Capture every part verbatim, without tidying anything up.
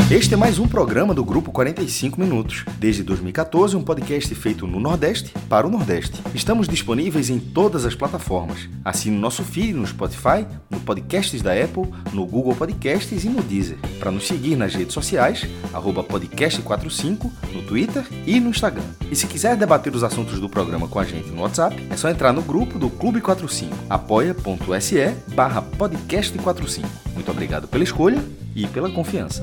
Este é mais um programa do Grupo quarenta e cinco Minutos. Desde dois mil e catorze, um podcast feito no Nordeste para o Nordeste. Estamos disponíveis em todas as plataformas. Assine o nosso feed no Spotify, no Podcasts da Apple, no Google Podcasts e no Deezer. Para nos seguir nas redes sociais, arroba podcast quarenta e cinco, no Twitter e no Instagram. E se quiser debater os assuntos do programa com a gente no WhatsApp, é só entrar no grupo do Clube quarenta e cinco, apoia.se barra podcast quarenta e cinco. Muito obrigado pela escolha e pela confiança.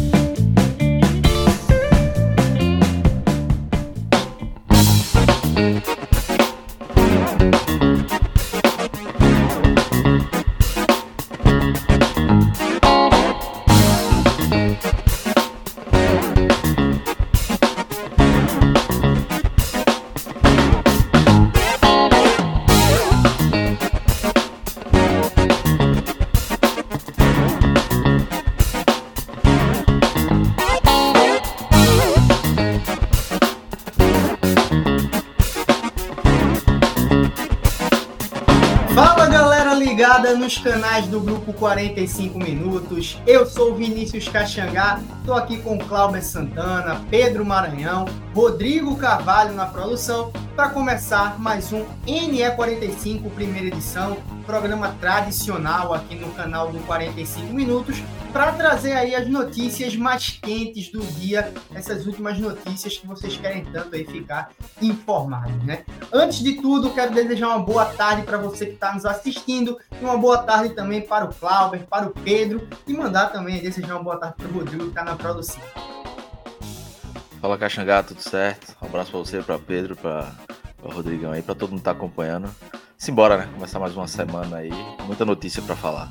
Nos canais do Grupo quarenta e cinco Minutos, eu sou o Vinícius Caxangá, estou aqui com Cláudio Santana, Pedro Maranhão, Rodrigo Carvalho na produção, para começar mais um N E quarenta e cinco, primeira edição, programa tradicional aqui no canal do quarenta e cinco Minutos, para trazer aí as notícias mais quentes do dia, essas últimas notícias que vocês querem tanto aí ficar informados, né? Antes de tudo, quero desejar uma boa tarde para você que está nos assistindo e uma boa tarde também para o Cláudio, para o Pedro e mandar também desejar uma boa tarde para o Rodrigo que está na produção. Fala Caxangá, tudo certo? Um abraço para você, para Pedro, para o Rodrigão aí, para todo mundo que tá acompanhando. Simbora, né? Começar mais uma semana aí, muita notícia para falar.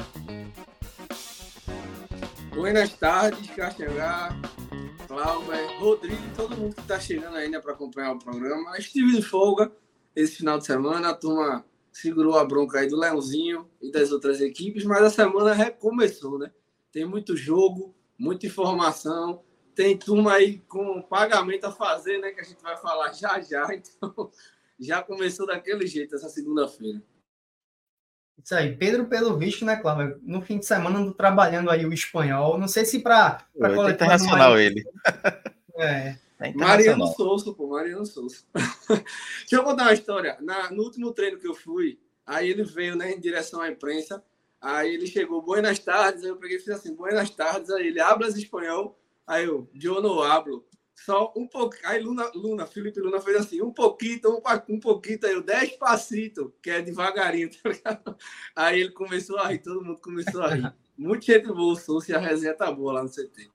Boas tardes, Caxangá, Cláudio, Rodrigo, todo mundo que está chegando ainda para acompanhar o programa. Estive de folga esse final de semana, a turma segurou a bronca aí do Leãozinho e das outras equipes, mas a semana recomeçou, né? Tem muito jogo, muita informação, tem turma aí com pagamento a fazer, né? Que a gente vai falar já já, então já começou daquele jeito essa segunda-feira. Isso aí, Pedro, pelo visto, né, Cláudio? No fim de semana ando trabalhando aí o espanhol. Não sei se para coletar. É internacional ele. É. é Mariano Souza, pô, Mariano Souza. Deixa eu contar uma história. Na, no último treino que eu fui, aí ele veio, né, em direção à imprensa. Aí ele chegou, buenas tardes. Aí eu peguei e fiz assim, buenas tardes. Aí ele, hablas espanhol? Aí eu, eu não hablo. Só um pouquinho. Aí Luna, Luna, Felipe Luna fez assim, um pouquinho, um, um pouquinho, aí eu, despacito, que é devagarinho, tá ligado? Aí ele começou a rir, todo mundo começou a rir. Muito gente boa, se a resenha tá boa lá no C T.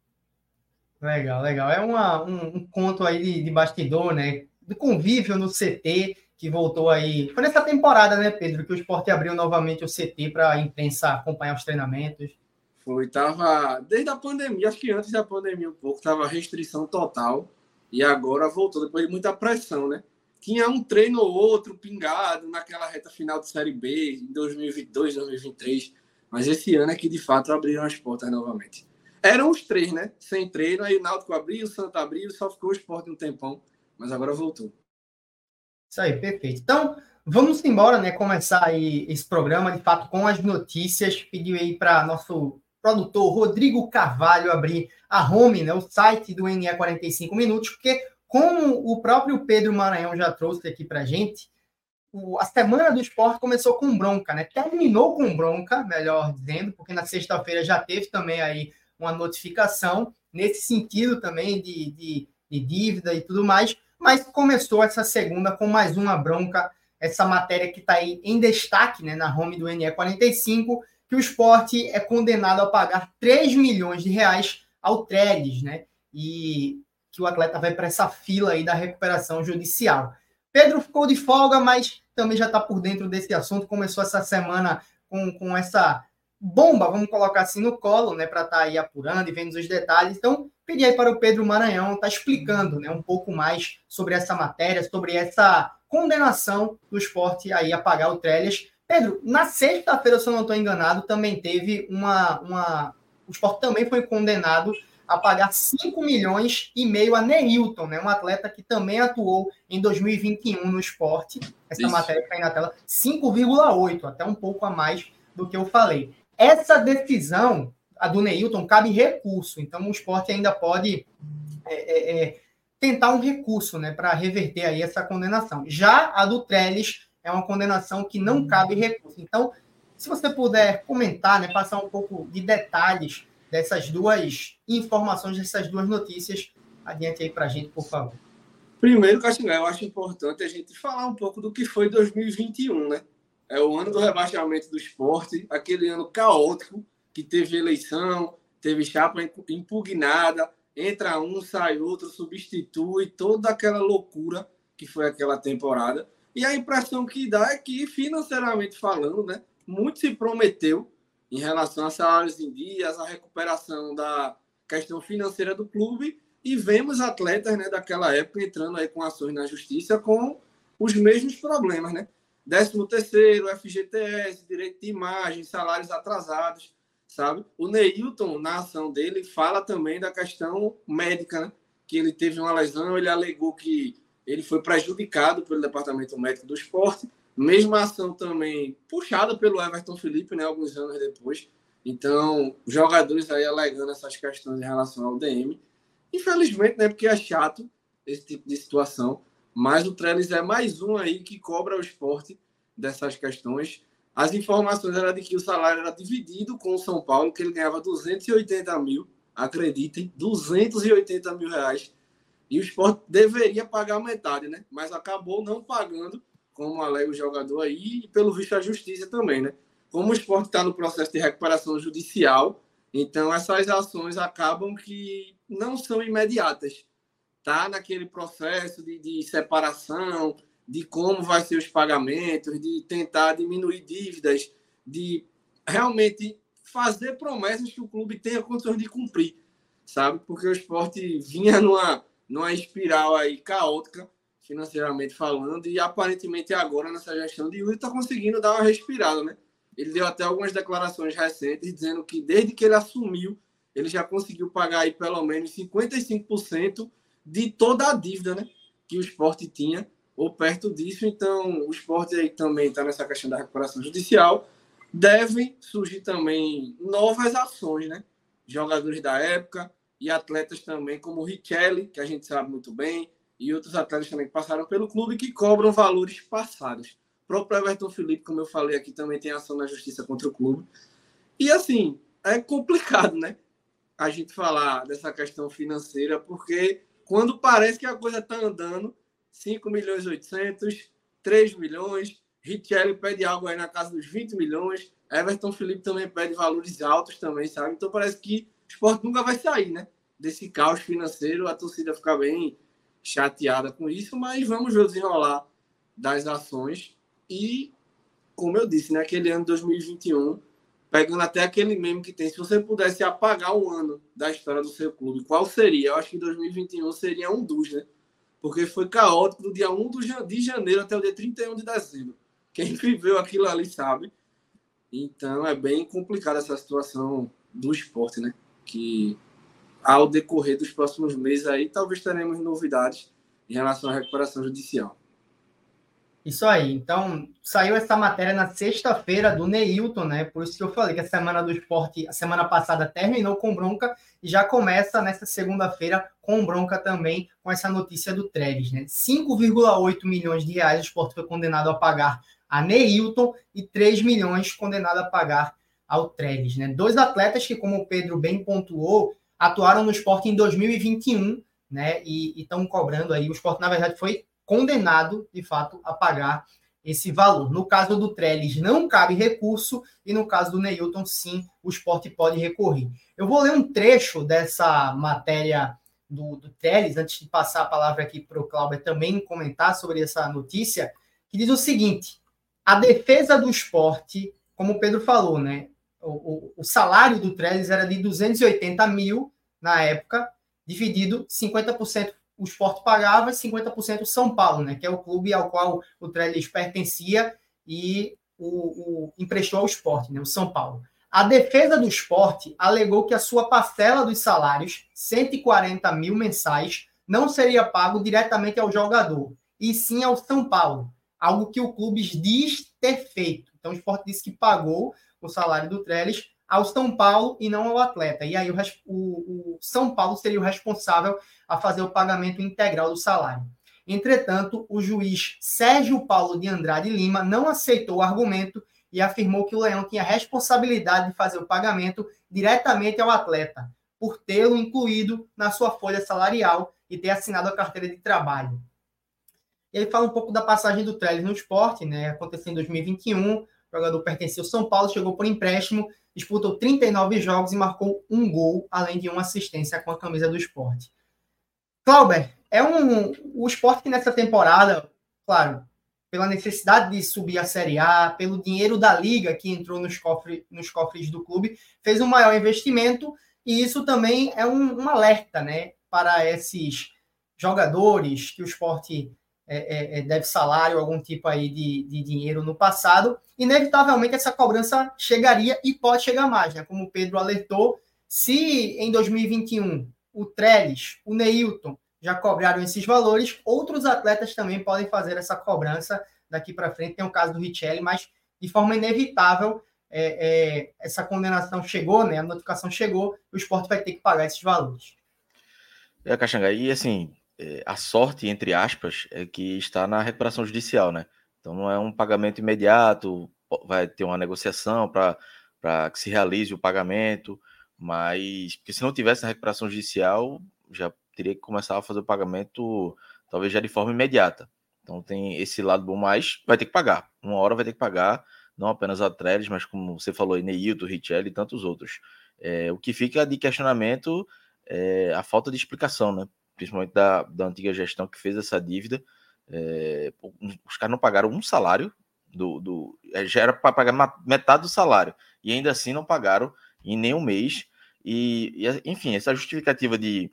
Legal, legal. É uma, um, um conto aí de, de bastidor, né? Do convívio no C T, que voltou aí. Foi nessa temporada, né, Pedro, que o Sport abriu novamente o C T para a imprensa acompanhar os treinamentos. Foi, tava desde a pandemia, acho que antes da pandemia um pouco, tava restrição total e agora voltou, depois de muita pressão, né? Tinha um treino ou outro pingado naquela reta final de Série B, em dois mil e vinte e dois, dois mil e vinte e três, mas esse ano é que de fato abriram as portas novamente. Eram os três, né? Sem treino, aí o Náutico abriu, o Santa abriu, só ficou o Sport um tempão, mas agora voltou. Isso aí, perfeito. Então, vamos embora, né? Começar aí esse programa, de fato, com as notícias. Pediu aí para nosso produtor Rodrigo Carvalho abrir a home, né, o site do N E quarenta e cinco Minutos, porque como o próprio Pedro Maranhão já trouxe aqui para a gente, o, a semana do esporte começou com bronca, né? Terminou com bronca, melhor dizendo, porque na sexta-feira já teve também aí uma notificação nesse sentido também de, de, de dívida e tudo mais, mas começou essa segunda com mais uma bronca, essa matéria que está aí em destaque, né, na home do N E quarenta e cinco, que o Sport é condenado a pagar três milhões de reais ao Trellis, né? E que o atleta vai para essa fila aí da recuperação judicial. Pedro ficou de folga, mas também já está por dentro desse assunto. Começou essa semana com, com essa bomba, vamos colocar assim, no colo, né? Para estar tá aí apurando e vendo os detalhes. Então, pedi aí para o Pedro Maranhão estar tá explicando, né, um pouco mais sobre essa matéria, sobre essa condenação do Sport aí a pagar o Trellis. Pedro, na sexta-feira, se eu não estou enganado, também teve uma, uma... O Sport também foi condenado a pagar cinco milhões e meio a Neilton, né? Um atleta que também atuou em dois mil e vinte e um no Sport. Essa Isso. matéria que está aí na tela, cinco vírgula oito, até um pouco a mais do que eu falei. Essa decisão a do Neilton cabe recurso, então o Sport ainda pode é, é, é, tentar um recurso, né, para reverter aí essa condenação. Já a do Trellis é uma condenação que não cabe recurso. Então, se você puder comentar, né, passar um pouco de detalhes dessas duas informações, dessas duas notícias, adiante aí para a gente, por favor. Primeiro, Caxangá, eu acho importante a gente falar um pouco do que foi dois mil e vinte e um, né? É o ano do rebaixamento do Sport, aquele ano caótico, que teve eleição, teve chapa impugnada, entra um, sai outro, substitui, toda aquela loucura que foi aquela temporada. E a impressão que dá é que, financeiramente falando, né, muito se prometeu em relação a salários em dias, a recuperação da questão financeira do clube, e vemos atletas, né, daquela época entrando aí com ações na justiça com os mesmos problemas, né? décimo terceiro, F G T S, direito de imagem, salários atrasados, sabe? O Neilton, na ação dele, fala também da questão médica, né? Que ele teve uma lesão, ele alegou que ele foi prejudicado pelo departamento médico do Sport, mesma ação também puxada pelo Everton Felipe, né, alguns anos depois. Então, jogadores aí alegando essas questões em relação ao D M. Infelizmente, né, porque é chato esse tipo de situação, mas o Trellis é mais um aí que cobra o Sport dessas questões. As informações eram de que o salário era dividido com o São Paulo, que ele ganhava duzentos e oitenta mil, acreditem, duzentos e oitenta mil reais, e o Sport deveria pagar metade, né? Mas acabou não pagando, como alega o jogador aí, e pelo visto a justiça também, né? Como o Sport está no processo de recuperação judicial, então essas ações acabam que não são imediatas. Está naquele processo de, de separação, de como vai ser os pagamentos, de tentar diminuir dívidas, de realmente fazer promessas que o clube tenha condições de cumprir, sabe? Porque o Sport vinha numa, numa espiral aí caótica, financeiramente falando, e aparentemente agora, nessa gestão de Yuri, está conseguindo dar uma respirada, né? Ele deu até algumas declarações recentes dizendo que desde que ele assumiu, ele já conseguiu pagar aí pelo menos cinquenta e cinco por cento de toda a dívida, né, que o Sport tinha, ou perto disso. Então, o Sport aí também está nessa questão da recuperação judicial. Devem surgir também novas ações, né? Jogadores da época e atletas também, como o Richelli, que a gente sabe muito bem, e outros atletas também que passaram pelo clube que cobram valores passados. O próprio Everton Felipe, como eu falei aqui, também tem ação na justiça contra o clube. E, assim, é complicado, né, a gente falar dessa questão financeira, porque quando parece que a coisa está andando, cinco milhões e oitocentos, três milhões, Richelli pede algo aí na casa dos vinte milhões, Everton Felipe também pede valores altos também, sabe? Então parece que o Sport nunca vai sair, né, desse caos financeiro, a torcida fica bem chateada com isso, mas vamos ver o desenrolar das ações. E, como eu disse, naquele ano de dois mil e vinte e um, pegando até aquele meme que tem, se você pudesse apagar um ano da história do seu clube, qual seria? Eu acho que dois mil e vinte e um seria um dos, né? Porque foi caótico do dia um de janeiro até o dia trinta e um de dezembro. Quem viveu aquilo ali sabe. Então, é bem complicada essa situação do Sport, né? Que, ao decorrer dos próximos meses aí, talvez teremos novidades em relação à recuperação judicial. Isso aí. Então, saiu essa matéria na sexta-feira do Neilton, né? Por isso que eu falei que a semana do Sport, a semana passada, terminou com bronca e já começa nessa segunda-feira com bronca também, com essa notícia do Trellis, né? cinco vírgula oito milhões de reais o Sport foi condenado a pagar a Neilton e três milhões condenado a pagar ao Trellis, né? Dois atletas que, como o Pedro bem pontuou, atuaram no Sport em dois mil e vinte e um, né? E estão cobrando aí. O Sport, na verdade, foi condenado, de fato, a pagar esse valor. No caso do Trellis, não cabe recurso, e no caso do Neilton, sim, o Sport pode recorrer. Eu vou ler um trecho dessa matéria do, do Trellis, antes de passar a palavra aqui para o Cláudio também comentar sobre essa notícia, que diz o seguinte: a defesa do Sport, como o Pedro falou, né, o, o, o salário do Trellis era de duzentos e oitenta mil na época, dividido cinquenta por cento o Sport pagava, cinquenta por cento o São Paulo, né, que é o clube ao qual o Trellis pertencia e o, o emprestou ao Sport, né, o São Paulo. A defesa do Sport alegou que a sua parcela dos salários, cento e quarenta mil mensais, não seria pago diretamente ao jogador, e sim ao São Paulo, algo que o clube diz ter feito. Então o Sport disse que pagou o salário do Trellis ao São Paulo e não ao atleta. E aí o, o, o São Paulo seria o responsável a fazer o pagamento integral do salário. Entretanto, o juiz Sérgio Paulo de Andrade Lima não aceitou o argumento e afirmou que o Leão tinha responsabilidade de fazer o pagamento diretamente ao atleta, por tê-lo incluído na sua folha salarial e ter assinado a carteira de trabalho. Ele fala um pouco da passagem do Trellis no esporte, né? Aconteceu em dois mil e vinte e um, o jogador pertencia ao São Paulo, chegou por empréstimo, disputou trinta e nove jogos e marcou um gol, além de uma assistência com a camisa do esporte. Clauber, é um, o esporte que nessa temporada, claro, pela necessidade de subir a Série A, pelo dinheiro da Liga que entrou nos cofres, nos cofres do clube, fez um maior investimento, e isso também é um, um alerta, né, para esses jogadores que o esporte é, é, deve salário, algum tipo aí de, de dinheiro no passado. Inevitavelmente essa cobrança chegaria e pode chegar mais, né? Como o Pedro alertou, se em dois mil e vinte e um o Trellis, o Neilton já cobraram esses valores, outros atletas também podem fazer essa cobrança daqui para frente. Tem o caso do Richelli, mas de forma inevitável é, é, essa condenação chegou, né? A notificação chegou, o esporte vai ter que pagar esses valores. É, Caxangá, e assim, a sorte, entre aspas, é que está na recuperação judicial, né? Então não é um pagamento imediato, vai ter uma negociação para que se realize o pagamento, mas porque se não tivesse na recuperação judicial, já teria que começar a fazer o pagamento, talvez já de forma imediata. Então tem esse lado bom, mas vai ter que pagar. Uma hora vai ter que pagar, não apenas a Trellis, mas como você falou, Neilton, Richelli e tantos outros. É, o que fica de questionamento é a falta de explicação, né? Principalmente da, da antiga gestão que fez essa dívida. É, os caras não pagaram um salário, do, do, já era para pagar metade do salário, e ainda assim não pagaram em nenhum mês. E, e enfim, essa justificativa de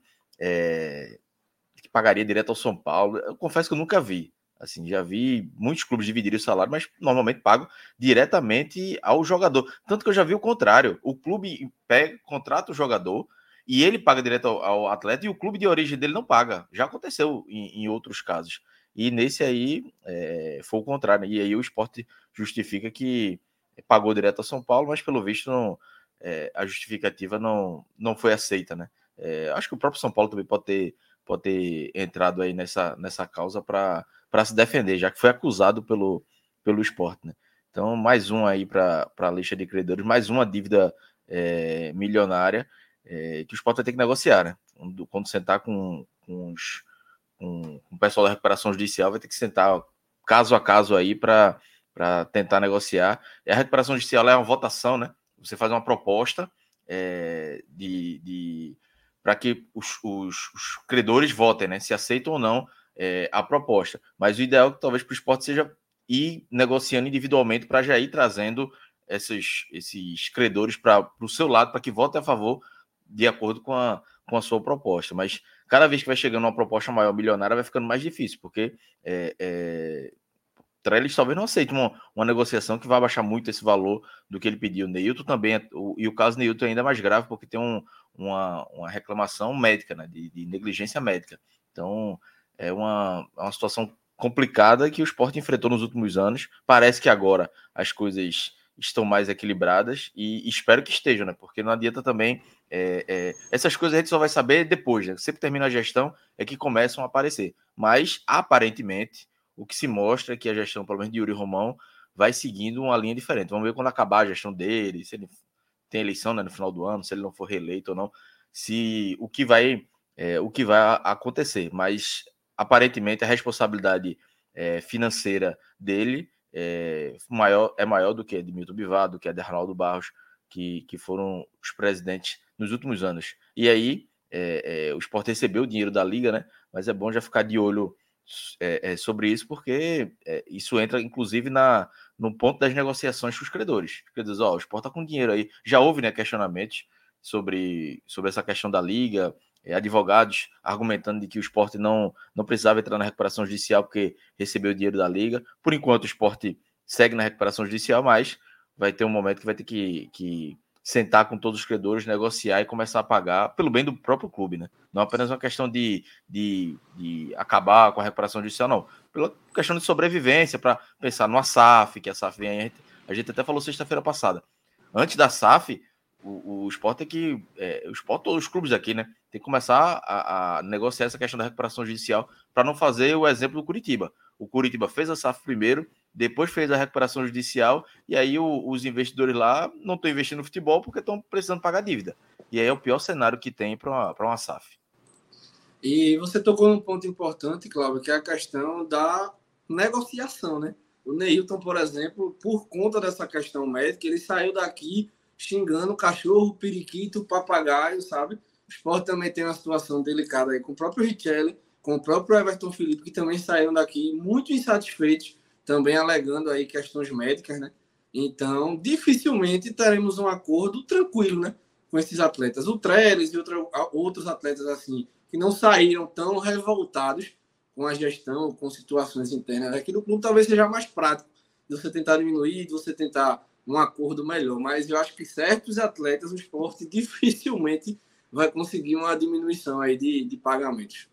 é, que pagaria direto ao São Paulo, eu confesso que eu nunca vi. Assim, já vi muitos clubes dividirem o salário, mas normalmente pagam diretamente ao jogador. Tanto que eu já vi o contrário. O clube pega, contrata o jogador e ele paga direto ao, ao atleta e o clube de origem dele não paga. Já aconteceu em, em outros casos. E nesse aí é, foi o contrário. E aí o esporte justifica que pagou direto ao São Paulo, mas pelo visto não, é, a justificativa não, não foi aceita, né? É, acho que o próprio São Paulo também pode ter, pode ter entrado aí nessa, nessa causa para para se defender, já que foi acusado pelo, pelo esporte, né? Então, mais um aí para a lista de credores, mais uma dívida é, milionária é, que o esporte vai ter que negociar, né? Quando, quando sentar com, com, os, com, com o pessoal da recuperação judicial, vai ter que sentar caso a caso aí para tentar negociar. E a recuperação judicial é uma votação, né? Você faz uma proposta é, de, de, para que os, os, os credores votem, né? Se aceitam ou não É, a proposta, mas o ideal é que talvez para o esporte seja ir negociando individualmente para já ir trazendo esses, esses credores para o seu lado, para que votem a favor de acordo com a, com a sua proposta. Mas cada vez que vai chegando uma proposta maior, milionária, vai ficando mais difícil, porque é, é, Trellis talvez não aceite uma, uma negociação que vai baixar muito esse valor do que ele pediu. O Neilton também, é, o, e o caso do Neilton é ainda mais grave, porque tem um, uma, uma reclamação médica, né, de, de negligência médica. Então é uma, uma situação complicada que o esporte enfrentou nos últimos anos. Parece que agora as coisas estão mais equilibradas e espero que estejam, né? Porque não adianta também... É, é, essas coisas a gente só vai saber depois, né? Sempre que termina a gestão é que começam a aparecer. Mas, aparentemente, o que se mostra é que a gestão, pelo menos de Yuri Romão, vai seguindo uma linha diferente. Vamos ver quando acabar a gestão dele, se ele tem eleição, né, no final do ano, se ele não for reeleito ou não, se o que vai, é, o que vai acontecer. Mas aparentemente a responsabilidade é, financeira dele é maior, é maior do que a de Milton Bivar, do que a de Arnaldo Barros, que, que foram os presidentes nos últimos anos. E aí é, é, o Sport recebeu o dinheiro da Liga, né? Mas é bom já ficar de olho é, é, sobre isso, porque é, isso entra inclusive na, no ponto das negociações com os credores. Quer dizer, ó, o Sport está com dinheiro aí. Já houve, né, questionamentos sobre, sobre essa questão da Liga, advogados argumentando de que o esporte não, não precisava entrar na recuperação judicial porque recebeu o dinheiro da Liga. Por enquanto o esporte segue na recuperação judicial, mas vai ter um momento que vai ter que, que sentar com todos os credores, negociar e começar a pagar pelo bem do próprio clube, né? Não apenas uma questão de, de, de acabar com a recuperação judicial, não. Pela questão de sobrevivência, para pensar no A S A F, que a S A F vem... A gente, a gente até falou sexta-feira passada. Antes da S A F, o, o Sport tem que... É, o Sport, todos os clubes aqui, né? Tem que começar a, a negociar essa questão da recuperação judicial para não fazer o exemplo do Curitiba. O Curitiba fez a S A F primeiro, depois fez a recuperação judicial, e aí o, os investidores lá não estão investindo no futebol porque estão precisando pagar dívida. E aí é o pior cenário que tem para uma, para uma S A F. E você tocou num ponto importante, Cláudio, que é a questão da negociação, né? O Neilton, por exemplo, por conta dessa questão médica, ele saiu daqui xingando cachorro, periquito, papagaio, sabe? O Sport também tem uma situação delicada aí com o próprio Richelli, com o próprio Everton Felipe, que também saíram daqui muito insatisfeitos, também alegando aí questões médicas, né? Então, dificilmente teremos um acordo tranquilo, né? Com esses atletas. O Trellis e outra, outros atletas assim, que não saíram tão revoltados com a gestão, com situações internas aqui do clube, talvez seja mais prático de você tentar diminuir, de você tentar um acordo melhor. Mas eu acho que certos atletas, o Sport dificilmente vai conseguir uma diminuição aí de, de pagamentos.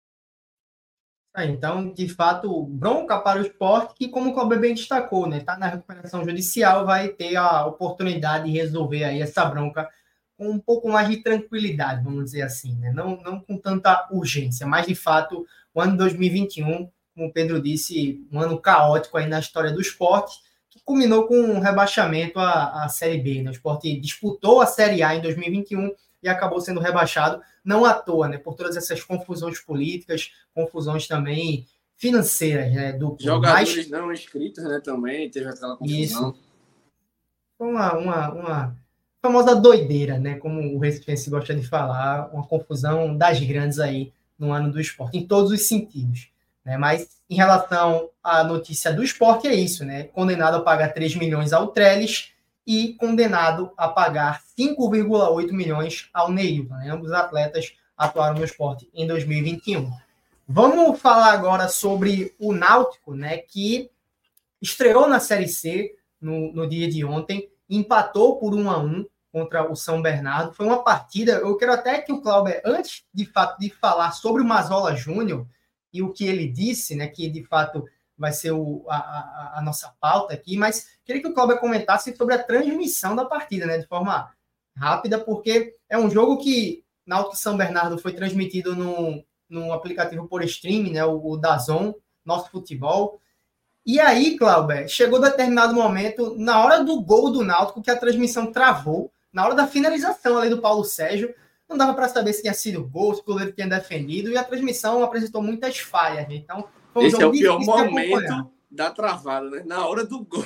É, então, de fato, bronca para o Sport, que como o Cláudio bem destacou, né, está na recuperação judicial, vai ter a oportunidade de resolver aí essa bronca com um pouco mais de tranquilidade, vamos dizer assim, né? Não, não com tanta urgência, mas de fato, o ano dois mil e vinte e um, como o Pedro disse, um ano caótico aí na história do Sport, que culminou com um rebaixamento à, à Série B, né? O Sport disputou a Série A em dois mil e vinte e um e acabou sendo rebaixado, não à toa, né? Por todas essas confusões políticas, confusões também financeiras, né? Do Jogadores mas... não inscritos, né? Também teve aquela confusão. Isso. Foi uma, uma, uma famosa doideira, né? Como o Recife gosta de falar, uma confusão das grandes aí no ano do Sport, em todos os sentidos. Né? Mas em relação à notícia do Sport, é isso, né? Condenado a pagar três milhões ao Trellis e condenado a pagar cinco vírgula oito milhões ao Neilton. Né? Ambos os atletas atuaram no Sport em dois mil e vinte e um. Vamos falar agora sobre o Náutico, né? Que estreou na Série C no, no dia de ontem, empatou por um a um contra o São Bernardo. Foi uma partida, eu quero até que o Cláudio, antes de fato de falar sobre o Mazola Júnior e o que ele disse, né, que de fato vai ser o, a, a, a nossa pauta aqui, mas queria que o Cláudio comentasse sobre a transmissão da partida, né, de forma rápida, porque é um jogo que Náutico São Bernardo foi transmitido no, no aplicativo por streaming, né, o, o DAZN, Nosso Futebol. E aí, Cláudio, chegou determinado momento, na hora do gol do Náutico, que a transmissão travou, na hora da finalização ali do Paulo Sérgio, não dava para saber se tinha sido gol, se o goleiro tinha defendido, e a transmissão apresentou muitas falhas. Né? Então, foi um Esse jogo é o pior momento da travada, né? Na hora do gol.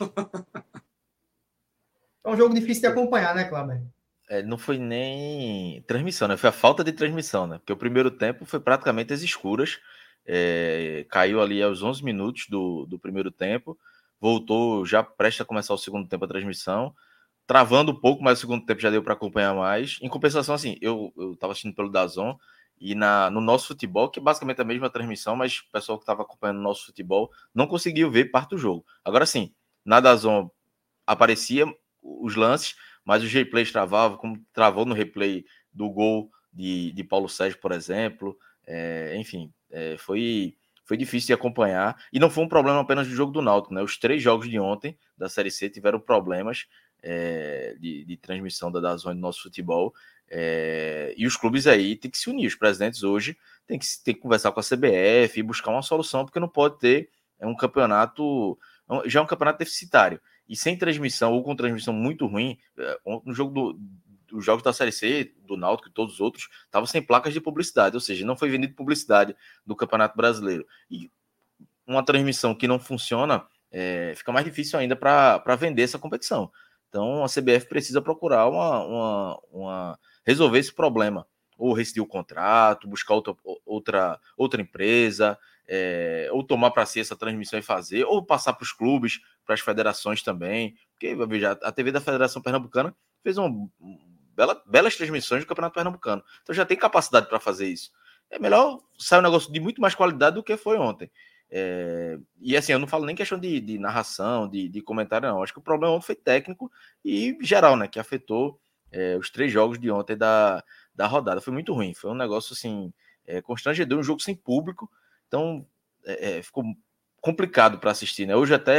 É um jogo difícil de acompanhar, né, Cláudio? É, não foi nem transmissão, né? Foi a falta de transmissão, né? Porque o primeiro tempo foi praticamente às escuras. É, caiu ali aos onze minutos do, do primeiro tempo, voltou já prestes a começar o segundo tempo a transmissão, travando um pouco, mas o segundo tempo já deu para acompanhar mais. Em compensação, assim, eu estava assistindo pelo DAZN e na, no Nosso Futebol, que é basicamente a mesma transmissão, mas o pessoal que estava acompanhando o Nosso Futebol não conseguiu ver parte do jogo. Agora sim, na DAZN aparecia os lances, mas os replays travavam, como travou no replay do gol de, de Paulo Sérgio, por exemplo. É, enfim, é, foi, foi difícil de acompanhar, e não foi um problema apenas do jogo do Náutico, né? Os três jogos de ontem da Série C tiveram problemas é, de, de transmissão da DAZN do Nosso Futebol, é, e os clubes aí têm que se unir, os presidentes hoje têm que, têm que conversar com a C B F e buscar uma solução, porque não pode ter um campeonato, já é um campeonato deficitário, e sem transmissão, ou com transmissão muito ruim, no jogo do os jogos da Série C, do Náutico e todos os outros, estavam sem placas de publicidade, ou seja, não foi vendido publicidade do Campeonato Brasileiro. E uma transmissão que não funciona, é, fica mais difícil ainda para vender essa competição. Então, a C B F precisa procurar uma, uma, uma resolver esse problema. Ou rescindir o contrato, buscar outra, outra, outra empresa, é, ou tomar para si essa transmissão e fazer, ou passar para os clubes, para as federações também. Porque, veja, a T V da Federação Pernambucana fez um Bela, belas transmissões do Campeonato Pernambucano. Então já tem capacidade para fazer isso. É melhor sair um negócio de muito mais qualidade do que foi ontem. É, e assim, eu não falo nem questão de, de narração, de, de comentário, não. Acho que o problema ontem foi técnico e geral, né? Que afetou é, os três jogos de ontem da, da rodada. Foi muito ruim. Foi um negócio assim, é, constrangedor, um jogo sem público. Então é, é, ficou complicado para assistir, né? Hoje até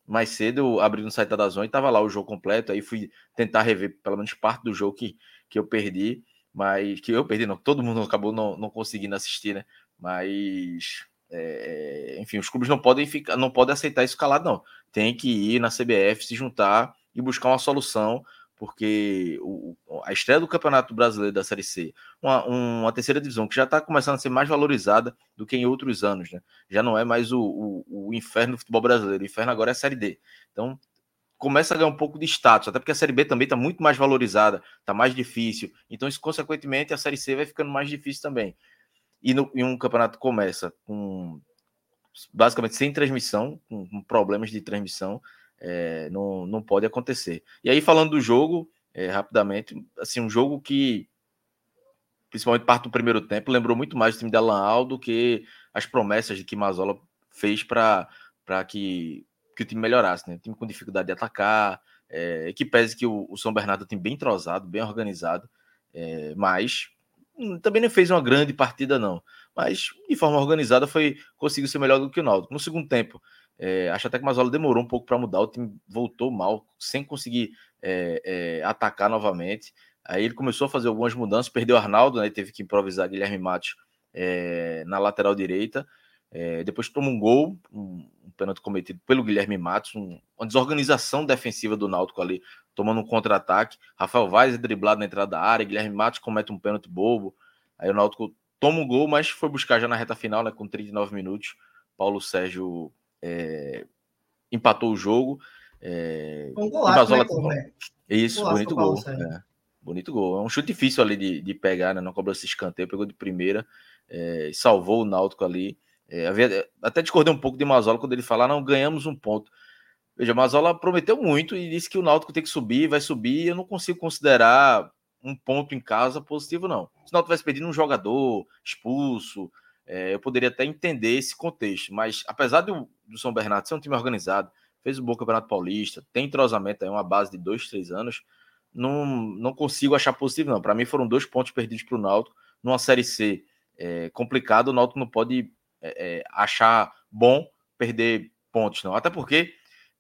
mais cedo eu abri no site da DAZN e tava lá o jogo completo, aí fui tentar rever pelo menos parte do jogo que, que eu perdi, mas que eu perdi, não, todo mundo acabou não, não conseguindo assistir, né? Mas, é, enfim, os clubes não podem ficar, não podem aceitar isso calado, não. Tem que ir na C B F, se juntar e buscar uma solução, porque o, a estreia do Campeonato Brasileiro da Série C, uma, uma terceira divisão que já está começando a ser mais valorizada do que em outros anos, né? Já não é mais o, o, o inferno do futebol brasileiro, o inferno agora é a Série D. Então, começa a ganhar um pouco de status, até porque a Série B também está muito mais valorizada, está mais difícil. Então, isso, consequentemente, a Série C vai ficando mais difícil também. E, no, e um campeonato começa com basicamente sem transmissão, com, com problemas de transmissão, é, não, não pode acontecer. E aí, falando do jogo, é, rapidamente, assim, um jogo que, principalmente parte do primeiro tempo, lembrou muito mais o time da Lanal do que as promessas de que Mazzola fez para que, que o time melhorasse, né? O time com dificuldade de atacar, é, que pese que o, o São Bernardo tem bem entrosado, bem organizado, é, mas também não fez uma grande partida, não. Mas, de forma organizada, foi, conseguiu ser melhor do que o Náutico. No segundo tempo, é, acho até que o Mazzola demorou um pouco para mudar, o time voltou mal, sem conseguir é, é, atacar novamente. Aí ele começou a fazer algumas mudanças, perdeu o Arnaldo, né, teve que improvisar Guilherme Matos é, na lateral direita. É, depois toma um gol, um, um pênalti cometido pelo Guilherme Matos, um, uma desorganização defensiva do Náutico ali, tomando um contra-ataque. Rafael Vaz é driblado na entrada da área, Guilherme Matos comete um pênalti bobo. Aí o Náutico toma um gol, mas foi buscar já na reta final, né, com trinta e nove minutos. Paulo Sérgio é, empatou o jogo. É, um golaço, né, Clóvis? Isso, golaço, bonito gol. É, bonito gol. É um chute difícil ali de, de pegar, né? Não cobrou esse escanteio, pegou de primeira, é, salvou o Náutico ali. É, havia, até discordei um pouco de Mazzola quando ele fala, não, ganhamos um ponto. Veja, Mazzola prometeu muito e disse que o Náutico tem que subir, vai subir. Eu não consigo considerar um ponto em casa positivo, não. Se o Náutico tivesse perdido um jogador expulso, é, eu poderia até entender esse contexto. Mas apesar do, do São Bernardo ser um time organizado, fez um bom Campeonato Paulista, tem entrosamento aí, uma base de dois, três anos, não, não consigo achar positivo, não. Para mim foram dois pontos perdidos para o Náutico. Numa Série C é, complicado, o Náutico não pode é, é, achar bom perder pontos, não. Até porque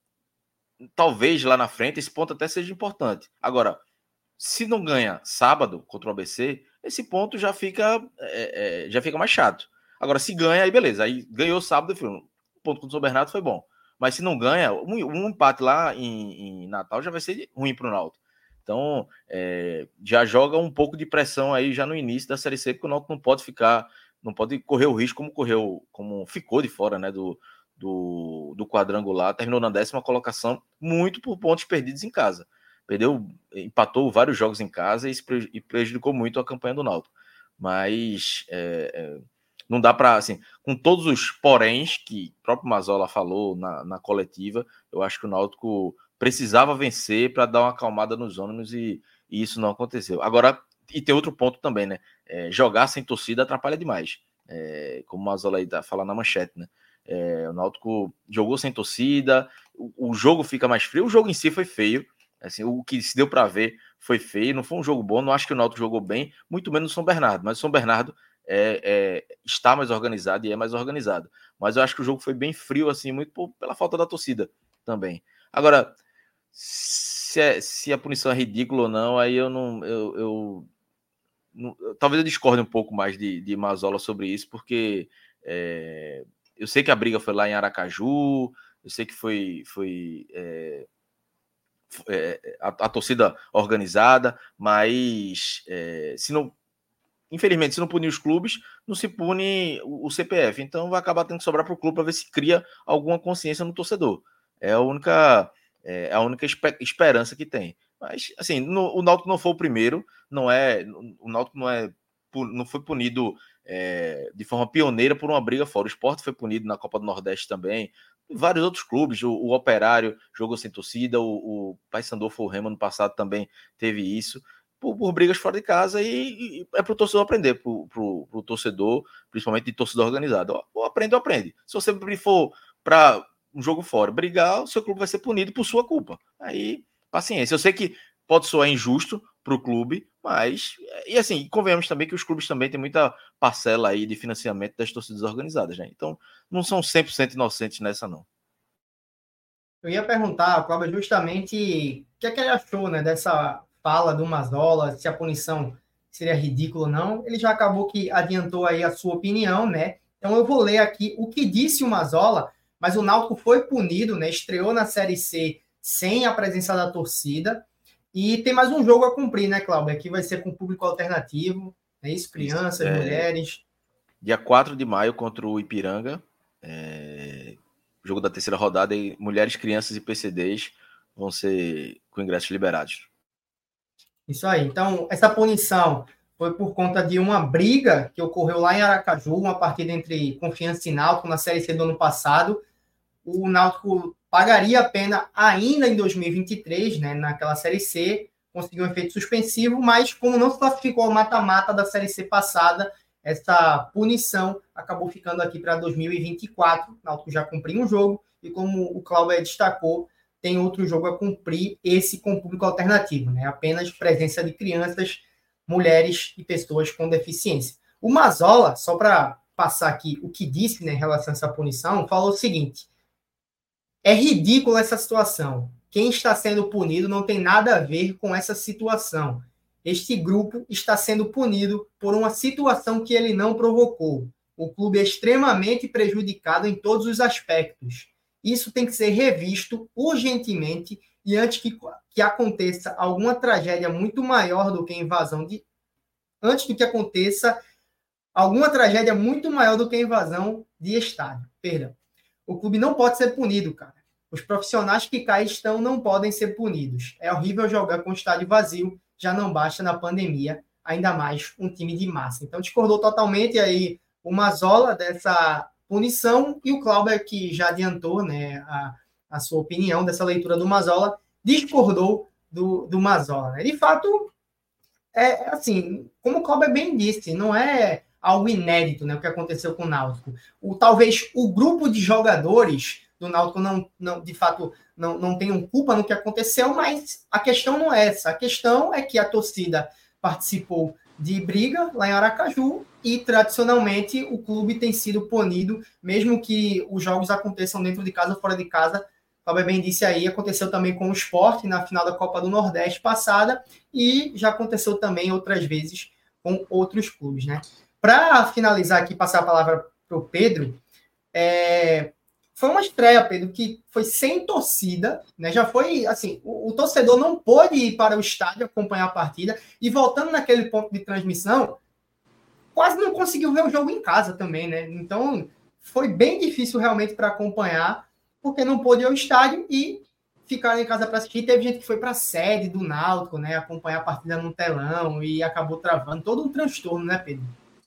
talvez lá na frente esse ponto até seja importante. Agora, se não ganha sábado contra o A B C, esse ponto já fica, é, é, já fica mais chato. Agora, se ganha, aí beleza. Aí ganhou sábado, o ponto contra o São Bernardo foi bom. Mas se não ganha, um, um empate lá em, em Natal já vai ser ruim para o Náutico. Então, é, já joga um pouco de pressão aí já no início da Série C, porque o Náutico não pode ficar, não pode correr o risco como correu, como ficou de fora, né, do, do, do quadrangular, terminou na décima colocação, muito por pontos perdidos em casa. Perdeu, empatou vários jogos em casa e prejudicou muito a campanha do Náutico. Mas é, é, não dá para, assim, com todos os poréns que o próprio Mazzola falou na, na coletiva, eu acho que o Náutico precisava vencer para dar uma acalmada nos ônibus e, e isso não aconteceu. Agora, e tem outro ponto também, né? É, jogar sem torcida atrapalha demais. É, como o Mazzola aí tá falando na manchete, né? É, o Náutico jogou sem torcida, o, o jogo fica mais frio, o jogo em si foi feio. Assim, o que se deu para ver foi feio, não foi um jogo bom, não acho que o Náutico jogou bem, muito menos o São Bernardo, mas o São Bernardo é, é, está mais organizado e é mais organizado. Mas eu acho que o jogo foi bem frio, assim, muito por, pela falta da torcida também. Agora, se, é, se a punição é ridícula ou não, aí eu não. Eu, eu, não, talvez eu discorde um pouco mais de, de Mazzola sobre isso, porque é, eu sei que a briga foi lá em Aracaju, eu sei que foi. foi é, A, a torcida organizada, mas é, se não, infelizmente, se não punir os clubes, não se pune o, o C P F. Então vai acabar tendo que sobrar para o clube para ver se cria alguma consciência no torcedor. É a única, é a única esper, esperança que tem. Mas assim, no, o Náutico não foi o primeiro, não é, o Náutico não é, não foi punido é, de forma pioneira por uma briga fora. O Sport foi punido na Copa do Nordeste também. Vários outros clubes, o, o Operário jogou sem torcida, o, o Paysandu Fulham no passado também teve isso, por, por brigas fora de casa, e, e é para o torcedor aprender, para o torcedor, principalmente de torcedor organizado. Ou aprende ou aprende. Se você for para um jogo fora brigar, o seu clube vai ser punido por sua culpa. Aí, paciência. Eu sei que pode soar injusto para o clube, mas, e assim, convenhamos também que os clubes também têm muita parcela aí de financiamento das torcidas organizadas, né? Então, não são cem por cento inocentes nessa, não. Eu ia perguntar, Cláudio, justamente o que é que ele achou, né, dessa fala do Mazzola, se a punição seria ridícula ou não. Ele já acabou que adiantou aí a sua opinião, né? Então eu vou ler aqui o que disse o Mazzola, mas o Náutico foi punido, né? Estreou na Série C sem a presença da torcida. E tem mais um jogo a cumprir, né, Cláudio? Aqui vai ser com público alternativo, é isso? Crianças, é... mulheres. Dia quatro de maio contra o Ipiranga, é... jogo da terceira rodada, e mulheres, crianças e P C Ds vão ser com ingressos liberados. Isso aí. Então, essa punição foi por conta de uma briga que ocorreu lá em Aracaju, uma partida entre Confiança e Náutico na Série C do ano passado. O Náutico pagaria a pena ainda em dois mil e vinte e três, né, naquela Série C, conseguiu um efeito suspensivo, mas como não se classificou ao mata-mata da Série C passada, essa punição acabou ficando aqui para dois mil e vinte e quatro. O Náutico já cumpriu um jogo e, como o Cláudio destacou, tem outro jogo a cumprir, esse com público alternativo, né? Apenas presença de crianças, mulheres e pessoas com deficiência. O Mazzola, só para passar aqui o que disse, né, em relação a essa punição, falou o seguinte: é ridícula essa situação. Quem está sendo punido não tem nada a ver com essa situação. Este grupo está sendo punido por uma situação que ele não provocou. O clube é extremamente prejudicado em todos os aspectos. Isso tem que ser revisto urgentemente e antes que, que aconteça alguma tragédia muito maior do que a invasão de... Antes de que aconteça alguma tragédia muito maior do que a invasão de estádio. Perdão. O clube não pode ser punido, cara. Os profissionais que cá estão não podem ser punidos. É horrível jogar com o estádio vazio, já não basta na pandemia, ainda mais um time de massa. Então discordou totalmente aí o Mazzola dessa punição, e o Cláudio, que já adiantou, né, a, a sua opinião dessa leitura do Mazzola, discordou do, do Mazzola. Né? De fato, é assim, como o Cláudio bem disse, não é algo inédito, né, o que aconteceu com o Náutico. O, talvez o grupo de jogadores do Náutico não, não, de fato não, não tenham culpa no que aconteceu, mas a questão não é essa. A questão é que a torcida participou de briga lá em Aracaju e, tradicionalmente, o clube tem sido punido, mesmo que os jogos aconteçam dentro de casa ou fora de casa. Como bem disse aí, aconteceu também com o Sport na final da Copa do Nordeste passada e já aconteceu também outras vezes com outros clubes, né? Para finalizar aqui, passar a palavra para o Pedro, é... foi uma estreia, Pedro, que foi sem torcida, né? Já foi, assim, o, o torcedor não pôde ir para o estádio acompanhar a partida, e voltando naquele ponto de transmissão, quase não conseguiu ver o jogo em casa também, né? Então, foi bem difícil realmente para acompanhar, porque não pôde ir ao estádio e ficaram em casa para assistir. Teve gente que foi para a sede do Náutico, né? Acompanhar a partida no telão e acabou travando. Todo um transtorno, né, Pedro?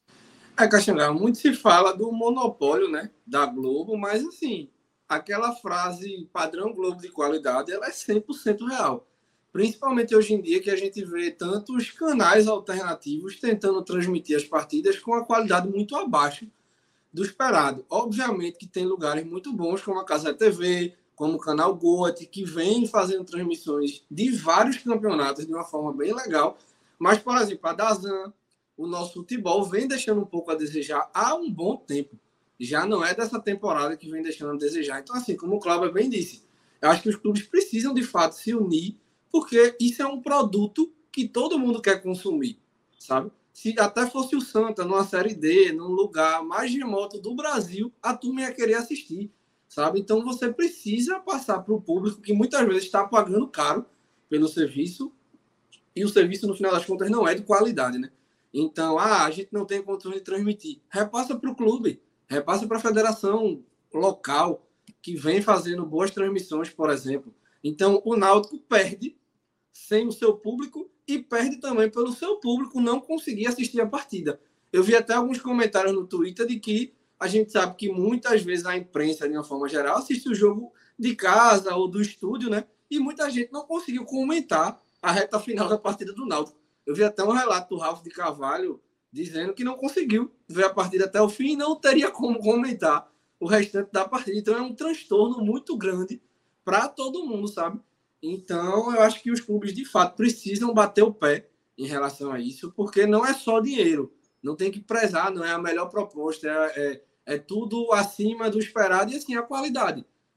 É, Caxangá, muito se fala do monopólio, né, da Globo, mas, assim, aquela frase padrão Globo de qualidade, ela é cem por cento real. Principalmente hoje em dia, que a gente vê tantos canais alternativos tentando transmitir as partidas com a qualidade muito abaixo do esperado. Obviamente que tem lugares muito bons, como a Casa T V, como o canal Goat, que vem fazendo transmissões de vários campeonatos de uma forma bem legal, mas, por exemplo, a Dazan, o nosso futebol vem deixando um pouco a desejar há um bom tempo. Já não é dessa temporada que vem deixando a desejar. Então, assim, como o Cláudio bem disse, eu acho que os clubes precisam, de fato, se unir, porque isso é um produto que todo mundo quer consumir, sabe? Se até fosse o Santa, numa Série D, num lugar mais remoto do Brasil, a turma ia querer assistir, sabe? Então, você precisa passar para o público que muitas vezes está pagando caro pelo serviço, e o serviço, no final das contas, não é de qualidade, né? Então, ah, a gente não tem condições de transmitir. Repassa para o clube, repassa para a federação local, que vem fazendo boas transmissões, por exemplo. Então, o Náutico perde sem o seu público e perde também pelo seu público não conseguir assistir a partida. Eu vi até alguns comentários no Twitter de que a gente sabe que muitas vezes a imprensa, de uma forma geral, assiste o jogo de casa ou do estúdio, né? E muita gente não conseguiu comentar a reta final da partida do Náutico. Eu vi até um relato do Ralf de Carvalho dizendo que não conseguiu ver a partida até o fim e não teria como comentar o restante da partida. Então é um transtorno muito grande para todo mundo, sabe? Então eu acho que os clubes, de fato, precisam bater o pé em relação a isso, porque não é só dinheiro. Não tem que prezar, não é a melhor proposta, é, é, é tudo acima do esperado e, assim, a qualidade.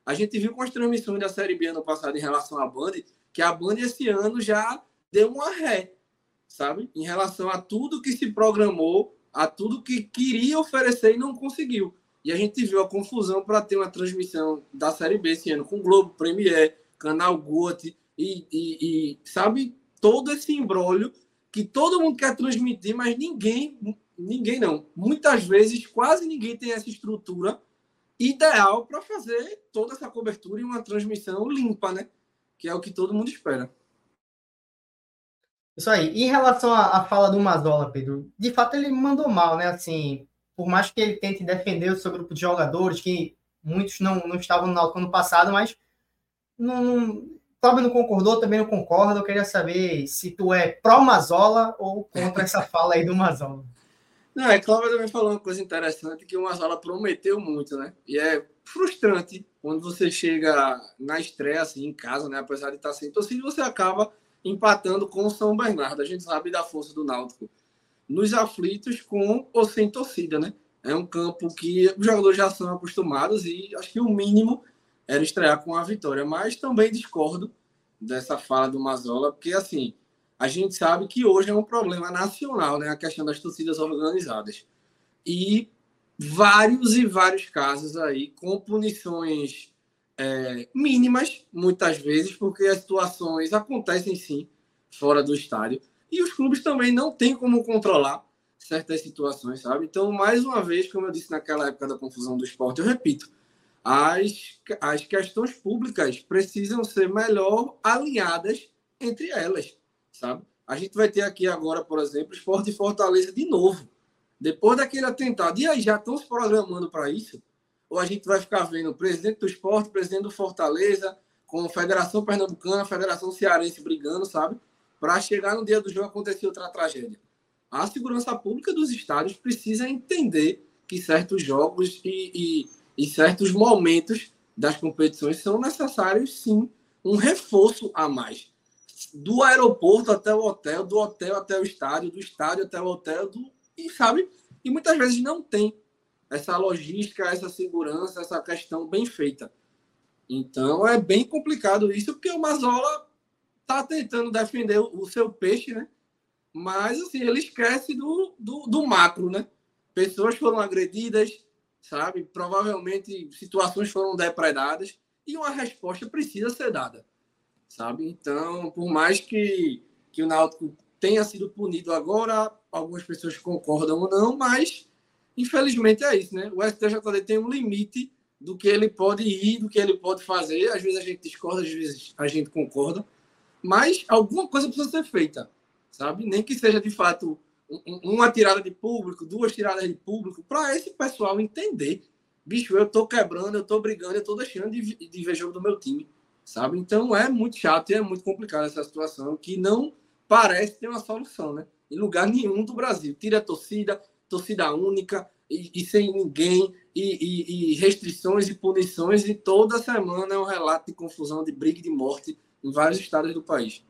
A gente viu com as transmissões da Série B ano passado em relação à Band, que a Band esse ano já deu uma ré, sabe? Em relação a tudo que se programou, a tudo que queria oferecer e não conseguiu. E a gente viu a confusão para ter uma transmissão da Série B esse ano com Globo, Premiere, Canal Gold e, e, e, sabe, todo esse imbróglio que todo mundo quer transmitir, mas ninguém, ninguém não. Muitas vezes, quase ninguém tem essa estrutura ideal para fazer toda essa cobertura e uma transmissão limpa, né? Que é o que todo mundo espera. Isso aí. E em relação à, à fala do Mazzola, Pedro, de fato ele mandou mal, né? Assim, por mais que ele tente defender o seu grupo de jogadores, que muitos não, não estavam no Náutico ano passado, mas não, não, Cláudio não concordou, também não concorda. Eu queria saber se tu é pró-Mazzola ou contra essa fala aí do Mazzola. Não, é, Cláudio também falou uma coisa interessante, que o Mazzola prometeu muito, né? E é frustrante quando você chega na estreia, assim, em casa, né? Apesar de estar sem torcida, você acaba empatando com o São Bernardo. A gente sabe da força do Náutico nos aflitos com ou sem torcida, né? É um campo que os jogadores já são acostumados e acho que o mínimo era estrear com a vitória. Mas também discordo dessa fala do Mazzola, porque, assim, a gente sabe que hoje é um problema nacional, né? A questão das torcidas organizadas. E vários e vários casos aí com punições é, mínimas, muitas vezes, porque as situações acontecem, sim, fora do estádio. E os clubes também não têm como controlar certas situações, sabe? Então, mais uma vez, como eu disse naquela época da confusão do esporte, eu repito, as, as questões públicas precisam ser melhor alinhadas entre elas, sabe? A gente vai ter aqui agora, por exemplo, Sport e Fortaleza de novo. Depois daquele atentado, e aí já estão se programando para isso? Ou a gente vai ficar vendo o presidente do Sport, o presidente do Fortaleza, com a Federação Pernambucana, a Federação Cearense brigando, sabe? Para chegar no dia do jogo acontecer outra tragédia. A segurança pública dos estádios precisa entender que certos jogos e, e, e certos momentos das competições são necessários, sim, um reforço a mais. Do aeroporto até o hotel, do hotel até o estádio, do estádio até o hotel, do, e sabe? E muitas vezes não tem essa logística, essa segurança, essa questão bem feita. Então é bem complicado isso, porque o Mazzola está tentando defender o seu peixe, né? Mas assim, ele esquece do, do, do macro, né? Pessoas foram agredidas, sabe? Provavelmente situações foram depredadas e uma resposta precisa ser dada, sabe? Então, por mais que, que o Náutico tenha sido punido agora, algumas pessoas concordam ou não, mas infelizmente é isso, né? O S T J D tem um limite do que ele pode ir, do que ele pode fazer. Às vezes a gente discorda, às vezes a gente concorda, mas alguma coisa precisa ser feita, sabe? Nem que seja, de fato, uma tirada de público, duas tiradas de público, para esse pessoal entender. Bicho, eu tô quebrando, eu tô brigando, eu tô deixando de, de ver jogo do meu time, sabe? Então é muito chato e é muito complicado essa situação, que não parece ter uma solução, né? Em lugar nenhum do Brasil. Tira a torcida, torcida única e, e sem ninguém, e, e, e restrições e punições, e toda semana é um relato de confusão, de briga e de morte em vários estados do país.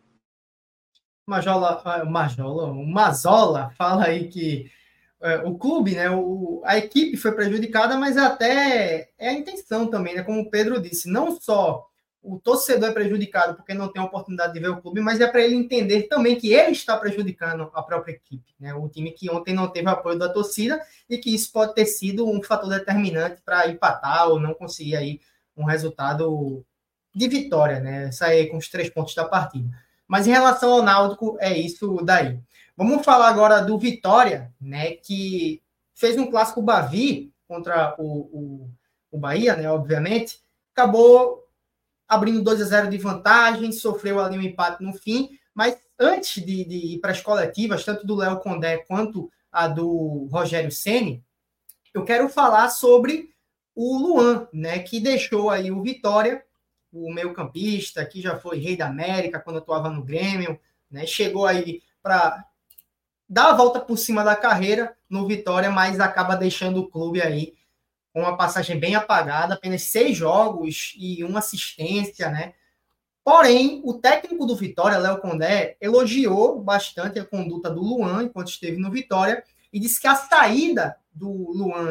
Majola, Majola, o Mazzola fala aí que é, o clube, né, o, a equipe foi prejudicada, mas até é a intenção também, né? Como o Pedro disse, não só o torcedor é prejudicado porque não tem a oportunidade de ver o clube, mas é para ele entender também que ele está prejudicando a própria equipe, né? O time que ontem não teve apoio da torcida e que isso pode ter sido um fator determinante para empatar ou não conseguir aí um resultado de vitória, né? Sair com os três pontos da partida. Mas em relação ao Náutico, é isso daí. Vamos falar agora do Vitória, né? Que fez um clássico Bavi contra o, o, o Bahia, né? Obviamente, acabou abrindo dois a zero de vantagem, sofreu ali um empate no fim, mas antes de, de ir para as coletivas, tanto do Léo Condé quanto a do Rogério Ceni, eu quero falar sobre o Luan, né, que deixou aí o Vitória, o meio-campista, que já foi rei da América quando atuava no Grêmio, né, chegou aí para dar a volta por cima da carreira no Vitória, mas acaba deixando o clube aí com uma passagem bem apagada, apenas seis jogos e uma assistência, né? Porém, o técnico do Vitória, Léo Condé, elogiou bastante a conduta do Luan enquanto esteve no Vitória e disse que a saída do Luan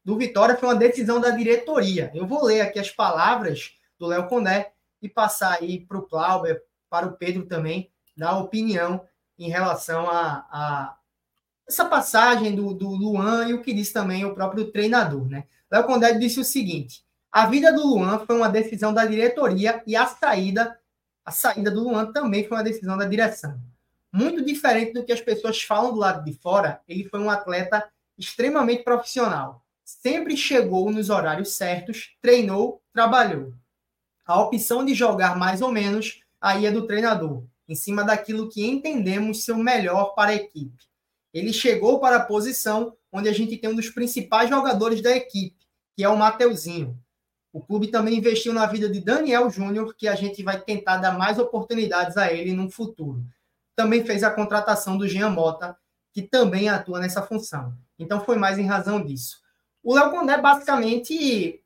do Vitória foi uma decisão da diretoria. Eu vou ler aqui as palavras do Léo Condé e passar aí para o Cláudio, para o Pedro também, dar opinião em relação a, a essa passagem do, do Luan e o que disse também o próprio treinador, né? Léo Condé disse o seguinte: a vida do Luan foi uma decisão da diretoria e a saída, a saída do Luan também foi uma decisão da direção. Muito diferente do que as pessoas falam do lado de fora, ele foi um atleta extremamente profissional. Sempre chegou nos horários certos, treinou, trabalhou. A opção de jogar mais ou menos aí é do treinador, em cima daquilo que entendemos ser o melhor para a equipe. Ele chegou para a posição onde a gente tem um dos principais jogadores da equipe, que é o Mateuzinho. O clube também investiu na vida de Daniel Júnior, que a gente vai tentar dar mais oportunidades a ele no futuro. Também fez a contratação do Jean Mota, que também atua nessa função. Então foi mais em razão disso. O Léo Condé basicamente,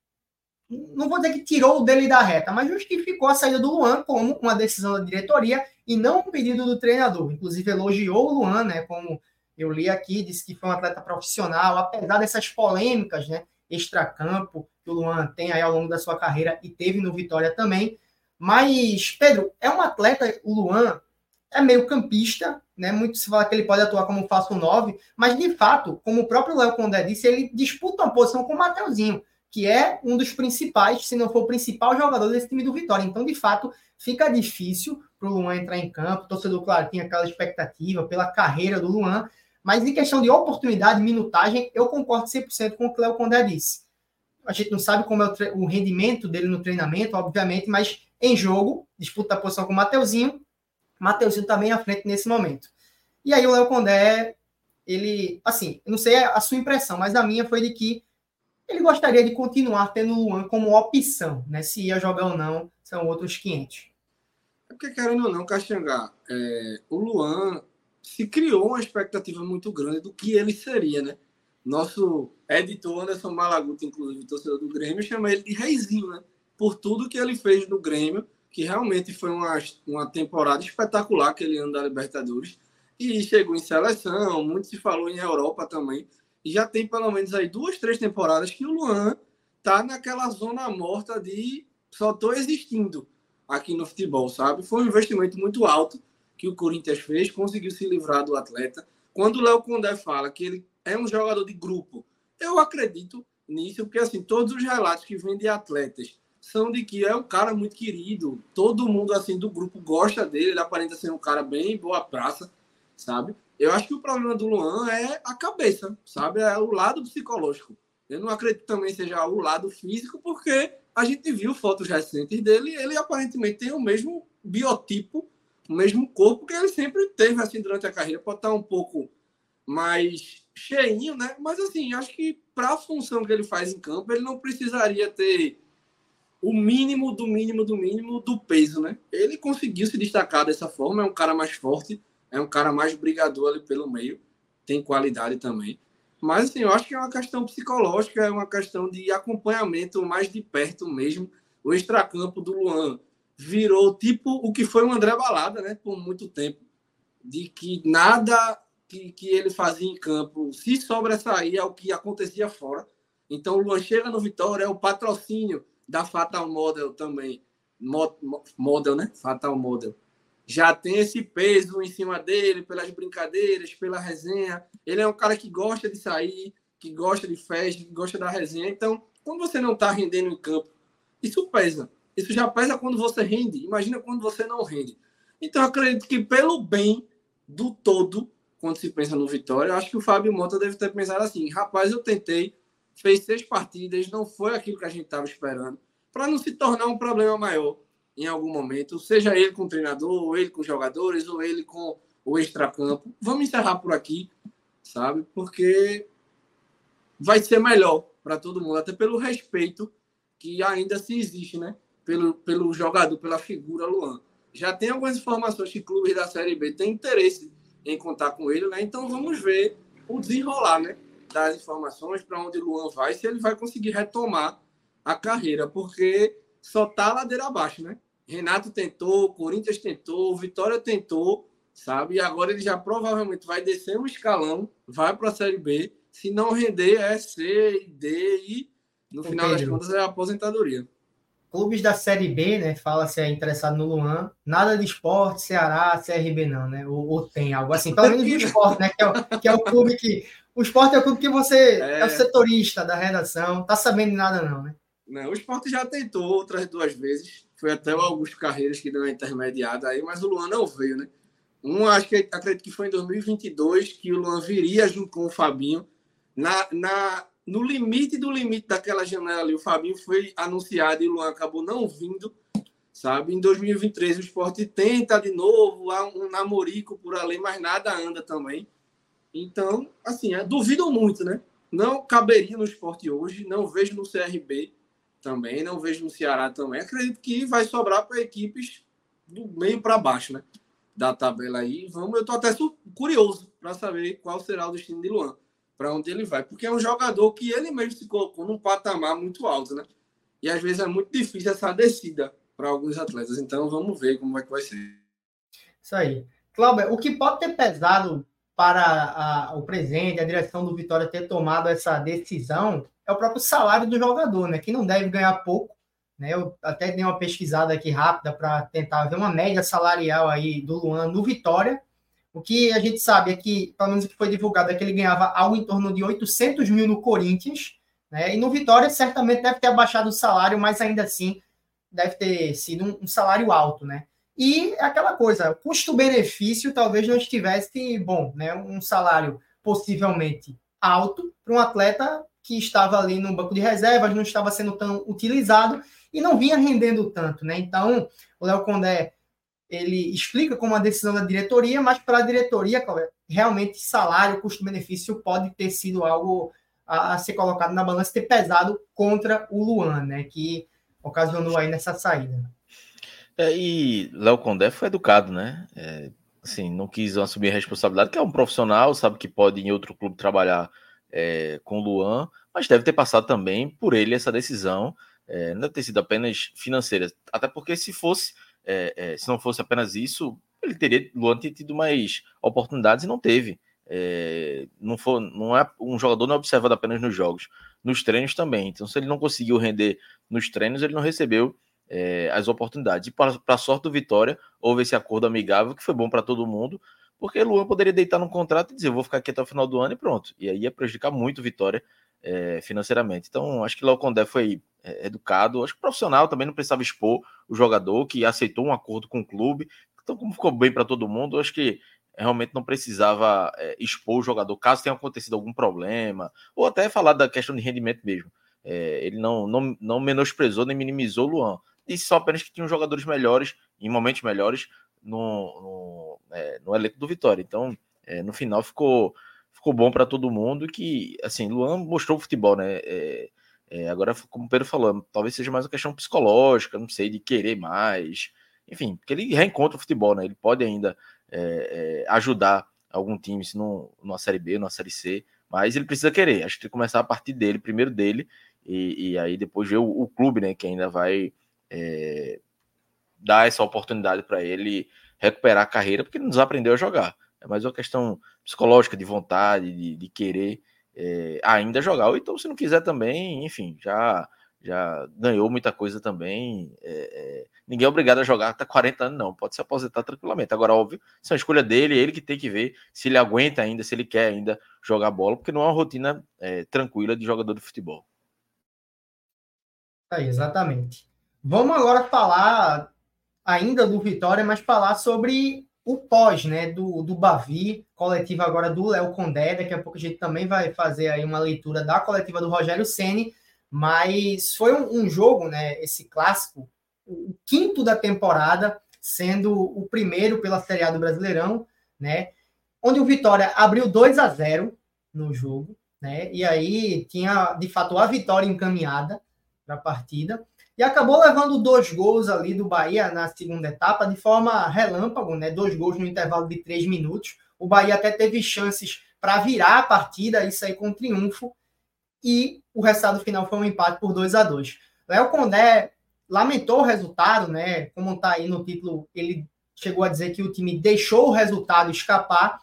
não vou dizer que tirou o dele da reta, mas justificou a saída do Luan como uma decisão da diretoria e não um pedido do treinador. Inclusive elogiou o Luan, né, como eu li aqui, disse que foi um atleta profissional, apesar dessas polêmicas, né, extracampo, que o Luan tem aí ao longo da sua carreira e teve no Vitória também. Mas, Pedro, é um atleta, o Luan, é meio campista, né? Muito se fala que ele pode atuar como falso nove, mas de fato, como o próprio Léo Condé disse, ele disputa uma posição com o Mateuzinho, que é um dos principais, se não for o principal jogador desse time do Vitória. Então, de fato, fica difícil para o Luan entrar em campo. O torcedor, claro, tinha aquela expectativa pela carreira do Luan, mas em questão de oportunidade, minutagem, eu concordo cem por cento com o que o Léo Condé disse. A gente não sabe como é o, tre- o rendimento dele no treinamento, obviamente, mas em jogo, disputa a posição com o Mateuzinho, Mateuzinho está bem à frente nesse momento. E aí o Léo Condé, ele, assim, eu não sei a sua impressão, mas a minha foi de que ele gostaria de continuar tendo o Luan como opção, né? Se ia jogar ou não, são outros quinhentos. É porque, querendo ou não, Caxangá, é, o Luan se criou uma expectativa muito grande do que ele seria, né? Nosso editor Anderson Malaguti, inclusive torcedor do Grêmio, chama ele de Reizinho, né? Por tudo que ele fez no Grêmio, que realmente foi uma, uma temporada espetacular, aquele ano da Libertadores, e chegou em seleção, muito se falou em Europa também, e já tem pelo menos aí duas, três temporadas que o Luan tá naquela zona morta de só tô existindo aqui no futebol, sabe? Foi um investimento muito alto que o Corinthians fez, conseguiu se livrar do atleta. Quando o Léo Condé fala que ele é um jogador de grupo, eu acredito nisso, porque assim, todos os relatos que vêm de atletas são de que é um cara muito querido, todo mundo assim do grupo gosta dele, ele aparenta ser um cara bem boa praça, sabe? Eu acho que o problema do Luan é a cabeça, sabe? É o lado psicológico. Eu não acredito também seja o lado físico, porque a gente viu fotos recentes dele e ele aparentemente tem o mesmo biotipo, o mesmo corpo que ele sempre teve assim durante a carreira. Pode estar um pouco mais cheinho, né? Mas assim, acho que para a função que ele faz em campo, ele não precisaria ter o mínimo do mínimo do mínimo do peso, né? Ele conseguiu se destacar dessa forma, é um cara mais forte, é um cara mais brigador ali pelo meio, tem qualidade também. Mas, assim, eu acho que é uma questão psicológica, é uma questão de acompanhamento mais de perto mesmo. O extracampo do Luan virou tipo o que foi o André Balada, né? Por muito tempo. De que nada que, que ele fazia em campo se sobressaía ao que acontecia fora. Então, o Luan chega no Vitória, é o patrocínio da Fatal Model também. Model, né? Fatal Model. Já tem esse peso em cima dele, pelas brincadeiras, pela resenha. Ele é um cara que gosta de sair, que gosta de festa, que gosta da resenha. Então, quando você não está rendendo em campo, isso pesa. Isso já pesa quando você rende. Imagina quando você não rende. Então, eu acredito que pelo bem do todo, quando se pensa no Vitória, eu acho que o Fábio Mota deve ter pensado assim, rapaz, eu tentei, fez seis partidas, não foi aquilo que a gente estava esperando, para não se tornar um problema maior em algum momento, seja ele com o treinador, ou ele com os jogadores, ou ele com o extracampo. Vamos encerrar por aqui, sabe? Porque vai ser melhor para todo mundo, até pelo respeito que ainda se existe, né? Pelo, pelo jogador, pela figura Luan. Já tem algumas informações que clubes da Série B têm interesse em contar com ele, né? Então vamos ver o desenrolar, né? Das informações, para onde o Luan vai, se ele vai conseguir retomar a carreira, porque só tá ladeira abaixo, né? Renato tentou, Corinthians tentou, Vitória tentou, sabe? E agora ele já provavelmente vai descer um escalão, vai para a Série B, Se não render, é C, D e, no final das contas, é a aposentadoria. Clubes da Série B, né? Fala se é interessado no Luan. Nada de Sport, Ceará, C R B não, né? Ou, ou tem algo assim. Pelo menos do Sport, né? Que é, o, que é o clube que... O Sport é o clube que você é, é o setorista da redação. Tá sabendo de nada não, né? Não, o Sport já tentou outras duas vezes. Foi até o Augusto Carreiras que deu uma intermediada aí, mas o Luan não veio, né? Um, acho que acredito que foi em dois mil e vinte e dois que o Luan viria junto com o Fabinho. Na... na No limite do limite daquela janela ali, o Fabinho foi anunciado e o Luan acabou não vindo, sabe? Em dois mil e vinte e três, o Sport tenta de novo, há um namorico por ali, mas nada anda também. Então, assim, duvido muito, né? Não caberia no Sport hoje, não vejo no C R B também, não vejo no Ceará também. Acredito que vai sobrar para equipes do meio para baixo, né? Da tabela aí. Vamos, eu estou até curioso para saber qual será o destino de Luan, para onde ele vai, porque é um jogador que ele mesmo se colocou num patamar muito alto, né? E às vezes é muito difícil essa descida para alguns atletas. Então vamos ver como é que vai ser. Isso aí. Cláudio, o que pode ter pesado para a, o presidente, a direção do Vitória ter tomado essa decisão é o próprio salário do jogador, né? Que não deve ganhar pouco, né? Eu até dei uma pesquisada aqui rápida para tentar ver uma média salarial aí do Luan no Vitória. O que a gente sabe é que, pelo menos o que foi divulgado, é que ele ganhava algo em torno de oitocentos mil no Corinthians, né? E no Vitória certamente deve ter abaixado o salário, mas ainda assim deve ter sido um, um salário alto, né? E é aquela coisa, custo-benefício talvez não estivesse bom, né? Um salário possivelmente alto para um atleta que estava ali no banco de reservas, não estava sendo tão utilizado e não vinha rendendo tanto, né? Então, o Léo Condé, ele explica como a decisão da diretoria, mas para a diretoria, realmente salário, custo-benefício pode ter sido algo a, a ser colocado na balança, ter pesado contra o Luan, né? Que ocasionou aí nessa saída. É, e Léo Condé foi educado, né? É, assim, não quis assumir a responsabilidade, que é um profissional, sabe que pode em outro clube trabalhar é, com o Luan, mas deve ter passado também por ele essa decisão, é, não deve ter sido apenas financeira, até porque se fosse, é, é, se não fosse apenas isso, ele teria, Luan teria tido mais oportunidades e não teve. É, não, for, não é, um jogador não é observado apenas nos jogos, nos treinos também. Então, se ele não conseguiu render nos treinos, ele não recebeu É, as oportunidades. E para a sorte do Vitória, houve esse acordo amigável que foi bom para todo mundo, porque Luan poderia deitar no contrato e dizer, eu vou ficar aqui até o final do ano e pronto. E aí ia prejudicar muito o Vitória é, financeiramente. Então, acho que Léo Condé foi é, educado, acho que profissional também, não precisava expor o jogador, que aceitou um acordo com o clube. Então, como ficou bem para todo mundo, acho que realmente não precisava é, expor o jogador, caso tenha acontecido algum problema, ou até falar da questão de rendimento mesmo. É, ele não, não, não menosprezou nem minimizou o Luan. Disse só apenas que tinham jogadores melhores, em momentos melhores, no, no, é, no elenco do Vitória. Então, é, no final, ficou, ficou bom para todo mundo. Que, assim, Luan mostrou o futebol, né? É, é, agora, como o Pedro falou, talvez seja mais uma questão psicológica, não sei, de querer mais. Enfim, porque ele reencontra o futebol, né? Ele pode ainda é, é, ajudar algum time, se não numa Série B, numa Série C, mas ele precisa querer. Acho que tem que começar a partir dele, primeiro dele, e, e aí depois ver o, o clube, né? Que ainda vai É, dar essa oportunidade para ele recuperar a carreira, porque ele não desaprendeu a jogar. É mais uma questão psicológica, de vontade, de, de querer é, ainda jogar. Ou então, se não quiser também, enfim, já, já ganhou muita coisa também. É, é, ninguém é obrigado a jogar até quarenta anos, não. Pode se aposentar tranquilamente. Agora, óbvio, isso é uma escolha dele, ele que tem que ver se ele aguenta ainda, se ele quer ainda jogar bola, porque não é uma rotina é, tranquila de jogador de futebol. É, exatamente. Vamos agora falar ainda do Vitória, mas falar sobre o pós, né, do, do Bavi, coletiva agora do Léo Condé. Daqui a pouco a gente também vai fazer aí uma leitura da coletiva do Rogério Ceni, mas foi um, um jogo, né, esse clássico, o quinto da temporada, sendo o primeiro pela Série A do Brasileirão, né, onde o Vitória abriu dois a zero no jogo, né, e aí tinha, de fato, a vitória encaminhada para a partida, e acabou levando dois gols ali do Bahia na segunda etapa, de forma relâmpago, né? Dois gols no intervalo de três minutos. O Bahia até teve chances para virar a partida e sair com triunfo, e o resultado final foi um empate por dois a dois. Léo Condé lamentou o resultado, né? Como está aí no título, ele chegou a dizer que o time deixou o resultado escapar,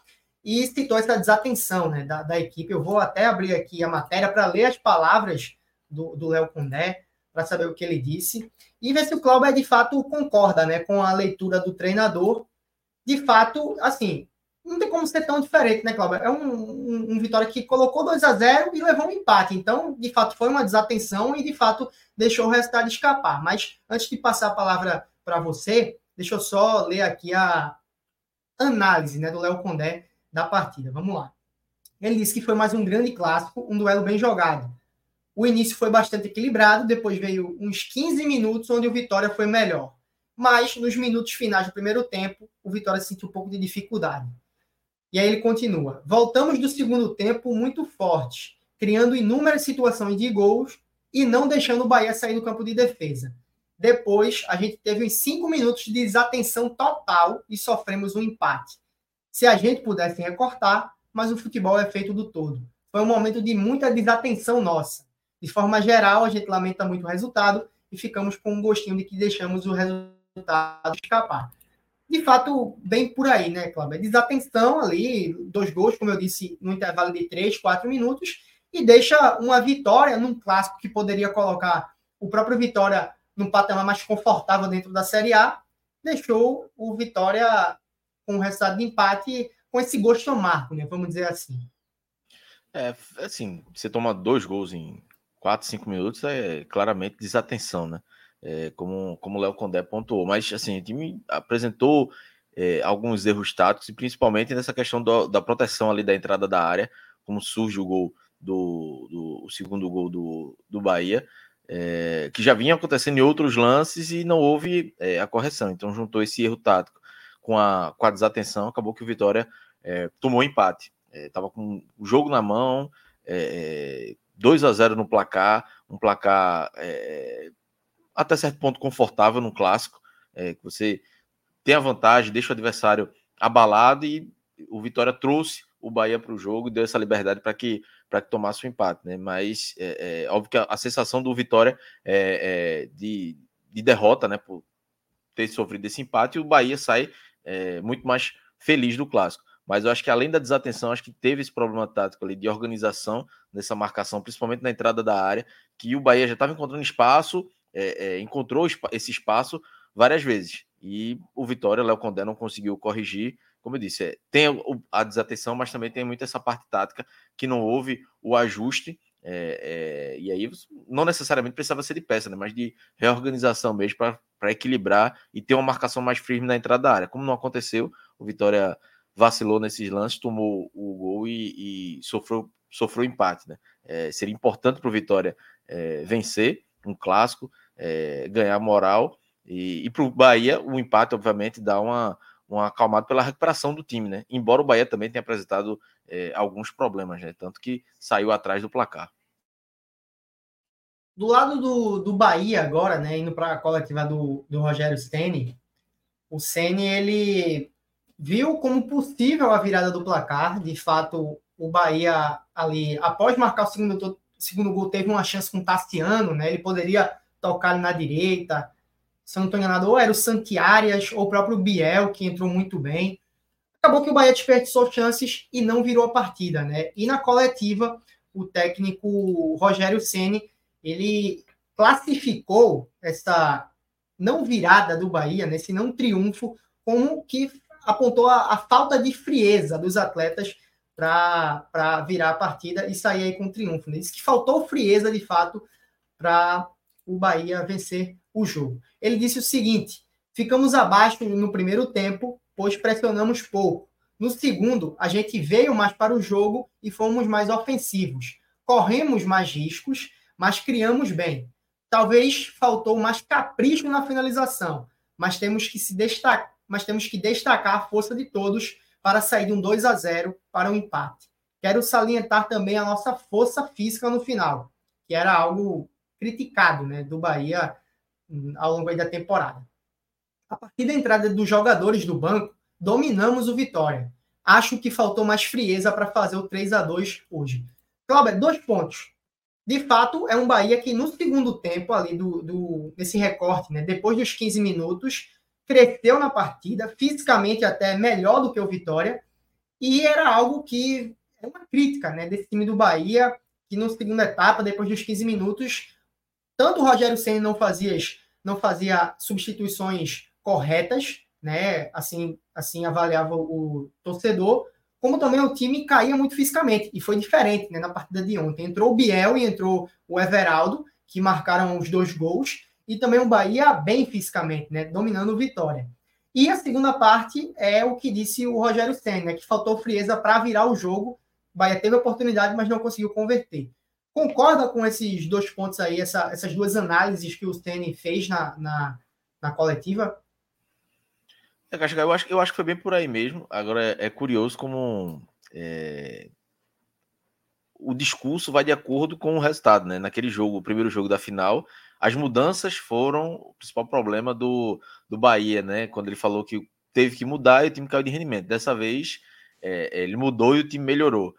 e citou essa desatenção, né, da, da equipe. Eu vou até abrir aqui a matéria para ler as palavras do Léo Condé, para saber o que ele disse, e ver se o Cláudio de fato concorda, né, com a leitura do treinador. De fato, assim, não tem como ser tão diferente, né, Cláudio? É um, um, um Vitória que colocou dois a zero e levou um empate. Então, de fato, foi uma desatenção e, de fato, deixou o resultado escapar. Mas, antes de passar a palavra para você, deixa eu só ler aqui a análise, né, do Léo Condé da partida. Vamos lá. Ele disse que foi mais um grande clássico, um duelo bem jogado. O início foi bastante equilibrado, depois veio uns quinze minutos onde o Vitória foi melhor. Mas, nos minutos finais do primeiro tempo, o Vitória sentiu um pouco de dificuldade. E aí ele continua. Voltamos do segundo tempo muito fortes, criando inúmeras situações de gols e não deixando o Bahia sair do campo de defesa. Depois, a gente teve uns cinco minutos de desatenção total e sofremos um empate. Se a gente pudesse recortar, mas o futebol é feito do todo. Foi um momento de muita desatenção nossa. De forma geral, a gente lamenta muito o resultado e ficamos com um gostinho de que deixamos o resultado escapar. De fato, bem por aí, né, Cláudio? Desatenção ali, dois gols, como eu disse, no intervalo de três, quatro minutos, e deixa uma vitória num clássico que poderia colocar o próprio Vitória num patamar mais confortável dentro da Série A, deixou o Vitória com o resultado de empate, com esse gosto amargo, né? Vamos dizer assim. É, assim, você toma dois gols em quatro, cinco minutos, é claramente desatenção, né? É, como, como o Léo Condé pontuou. Mas, assim, o time apresentou é, alguns erros táticos, e principalmente nessa questão do, da proteção ali da entrada da área, como surge o gol do, do o segundo gol do, do Bahia, é, que já vinha acontecendo em outros lances e não houve é, a correção. Então, juntou esse erro tático com a, com a desatenção, acabou que o Vitória é, tomou empate. Estava é, com o jogo na mão, é, dois a zero no placar, um placar é, até certo ponto confortável no clássico, é, que você tem a vantagem, deixa o adversário abalado, e o Vitória trouxe o Bahia para o jogo e deu essa liberdade para que, para que tomasse o empate, né? Mas é, é óbvio que a, a sensação do Vitória é, é de, de derrota, né, por ter sofrido esse empate, e o Bahia sai é, muito mais feliz do clássico. Mas eu acho que além da desatenção, acho que teve esse problema tático ali de organização nessa marcação, principalmente na entrada da área, que o Bahia já estava encontrando espaço, é, é, encontrou esse espaço várias vezes. E o Vitória, Léo Condé, não conseguiu corrigir. Como eu disse, é, tem a desatenção, mas também tem muito essa parte tática que não houve o ajuste. É, é, e aí não necessariamente precisava ser de peça, né, mas de reorganização mesmo para equilibrar e ter uma marcação mais firme na entrada da área. Como não aconteceu, o Vitória vacilou nesses lances, tomou o gol e, e sofreu, sofreu empate, né? É, seria importante para o Vitória é, vencer um clássico, é, ganhar moral, e, e para o Bahia o empate, obviamente, dá uma, uma acalmada pela recuperação do time, né? Embora o Bahia também tenha apresentado é, alguns problemas, né? Tanto que saiu atrás do placar. Do lado do, do Bahia agora, né, indo para a coletiva do, do Rogério Ceni, o Ceni, ele viu como possível a virada do placar. De fato, o Bahia ali, após marcar o segundo, segundo gol, teve uma chance com o Tassiano, né? Ele poderia tocar ali na direita. Se eu não estou enganado, ou era o Santiarias, ou o próprio Biel, que entrou muito bem. Acabou que o Bahia desperdiçou chances e não virou a partida, né? E na coletiva, o técnico Rogério Ceni, ele classificou essa não virada do Bahia, né, esse não triunfo, como que apontou a, a falta de frieza dos atletas para virar a partida e sair aí com triunfo. Né? Diz que faltou frieza, de fato, para o Bahia vencer o jogo. Ele disse o seguinte: ficamos abaixo no primeiro tempo, pois pressionamos pouco. No segundo, a gente veio mais para o jogo e fomos mais ofensivos. Corremos mais riscos, mas criamos bem. Talvez faltou mais capricho na finalização, mas temos que se destacar, mas temos que destacar a força de todos para sair de um dois a zero para um empate. Quero salientar também a nossa força física no final, que era algo criticado, né, do Bahia ao longo da temporada. A partir da entrada dos jogadores do banco, dominamos o Vitória. Acho que faltou mais frieza para fazer o três a dois hoje. Cláudio, dois pontos. De fato, é um Bahia que no segundo tempo, ali do, do, desse recorte, né, depois dos quinze minutos, cresceu na partida, fisicamente até melhor do que o Vitória, e era algo que é uma crítica, né, desse time do Bahia, que na segunda etapa, depois dos quinze minutos, tanto o Rogério Ceni não fazia, não fazia substituições corretas, né, assim, assim avaliava o torcedor, como também o time caía muito fisicamente, e foi diferente, né, na partida de ontem. Entrou o Biel e entrou o Everaldo, que marcaram os dois gols, e também o Bahia bem fisicamente, né, dominando o Vitória. E a segunda parte é o que disse o Rogério Ceni, né, que faltou frieza para virar o jogo. O Bahia teve a oportunidade, mas não conseguiu converter. Concorda com esses dois pontos aí, essa, essas duas análises que o Ceni fez na, na, na coletiva? Eu acho, eu acho que foi bem por aí mesmo. Agora é, é curioso como é, o discurso vai de acordo com o resultado, né? Naquele jogo, o primeiro jogo da final, as mudanças foram o principal problema do, do Bahia, né? Quando ele falou que teve que mudar e o time caiu de rendimento. Dessa vez, é, ele mudou e o time melhorou.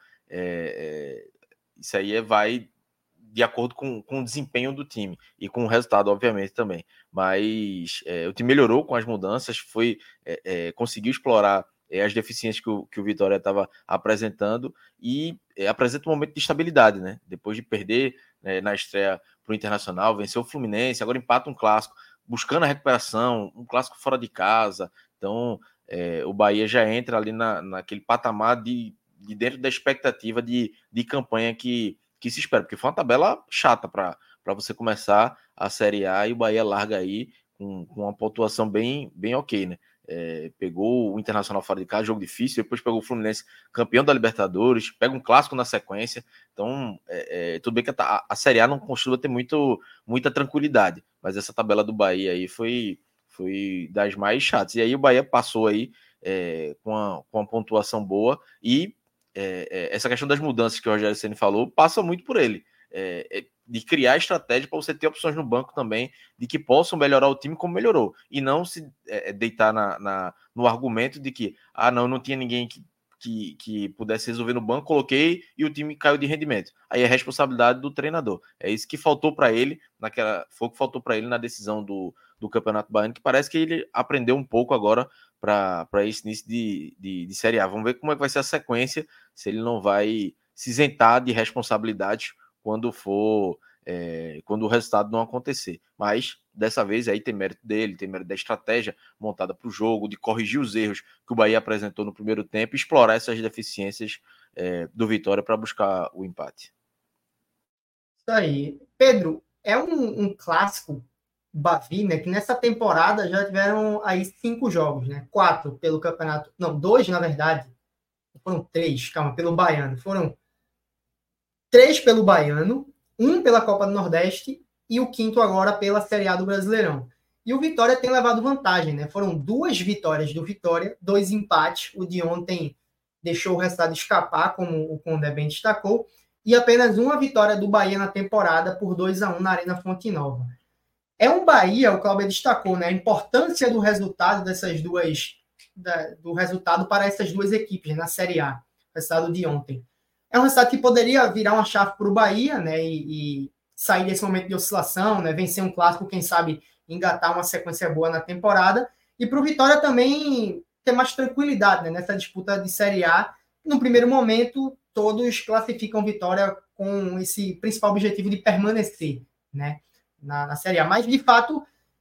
É, é, isso aí é, vai de acordo com, com o desempenho do time e com o resultado, obviamente, também. Mas é, o time melhorou com as mudanças, foi é, é, conseguiu explorar é, as deficiências que o, que o Vitória estava apresentando e é, apresenta um momento de estabilidade, né? Depois de perder né, na estreia para o Internacional, venceu o Fluminense, agora empata um clássico, buscando a recuperação, um clássico fora de casa. Então, é, o Bahia já entra ali na, naquele patamar de, de dentro da expectativa de, de campanha que que se espera, porque foi uma tabela chata para você começar a Série A e o Bahia larga aí com, com uma pontuação bem, bem ok, né? É, pegou o Internacional fora de casa, jogo difícil, depois pegou o Fluminense campeão da Libertadores, pega um clássico na sequência, então é, é, tudo bem que a, a Série A não costuma ter muito, muita tranquilidade, mas essa tabela do Bahia aí foi, foi das mais chatas, e aí o Bahia passou aí é, com, a, com uma pontuação boa e É, é, essa questão das mudanças que o Rogério Ceni falou passa muito por ele, é, é, de criar estratégia para você ter opções no banco também de que possam melhorar o time como melhorou, e não se é, deitar na, na, no argumento de que ah, não, não tinha ninguém que, que, que pudesse resolver no banco, coloquei e o time caiu de rendimento. Aí é responsabilidade do treinador. É isso que faltou para ele, naquela, foi o que faltou para ele na decisão do, do Campeonato Baiano, que parece que ele aprendeu um pouco agora para esse início de, de, de Série A. Vamos ver como é que vai ser a sequência, se ele não vai se isentar de responsabilidade quando for, é, quando o resultado não acontecer. Mas, dessa vez, aí tem mérito dele, tem mérito da estratégia montada para o jogo, de corrigir os erros que o Bahia apresentou no primeiro tempo e explorar essas deficiências é, do Vitória para buscar o empate. Isso aí. Pedro, é um, um clássico Bavi, né, que nessa temporada já tiveram aí cinco jogos, né? Quatro pelo campeonato. Não, dois, na verdade. Foram três, calma, pelo Baiano. Foram três pelo Baiano, um pela Copa do Nordeste e o quinto agora pela Série A do Brasileirão. E o Vitória tem levado vantagem, né? Foram duas vitórias do Vitória, dois empates. O de ontem deixou o resultado escapar, como o Condé bem destacou, e apenas uma vitória do Bahia na temporada por dois a um na Arena Fonte Nova. É um Bahia, o Cláudio destacou, né, a importância do resultado dessas duas, da, do resultado para essas duas equipes, né, na Série A, o resultado de ontem. É um resultado que poderia virar uma chave para o Bahia, né, e, e sair desse momento de oscilação, né, vencer um clássico, quem sabe engatar uma sequência boa na temporada, e para o Vitória também ter mais tranquilidade, né, nessa disputa de Série A. No primeiro momento, todos classificam Vitória com esse principal objetivo de permanecer, né, Na, na Série A, mas de fato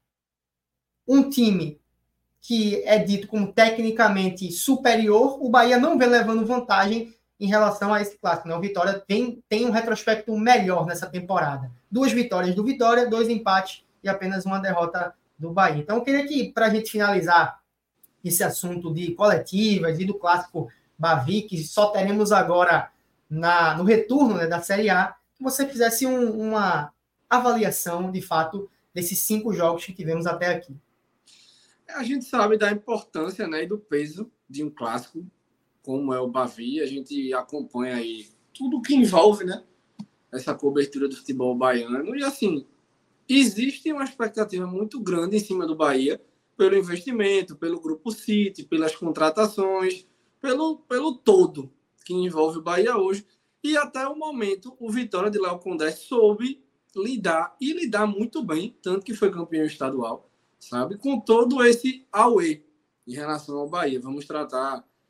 um time que é dito como tecnicamente superior, o Bahia não vem levando vantagem em relação a esse clássico, né? O Vitória tem, tem um retrospecto melhor nessa temporada, duas vitórias do Vitória, dois empates e apenas uma derrota do Bahia. Então eu queria que, para a gente finalizar esse assunto de coletivas e do clássico Bavi, que só teremos agora na, no retorno, né, da Série A, que você fizesse um, uma avaliação, de fato, desses cinco jogos que tivemos até aqui. A gente sabe da importância, né, e do peso de um clássico, como é o Bavi. A gente acompanha aí tudo que envolve, né, essa cobertura do futebol baiano. E, assim, existe uma expectativa muito grande em cima do Bahia pelo investimento, pelo Grupo City, pelas contratações, pelo, pelo todo que envolve o Bahia hoje. E, até o momento, o Vitória de Léo Condé soube lidar, e lidar muito bem, tanto que foi campeão estadual, sabe? Com todo esse auê em relação ao Bahia. Vamos tratar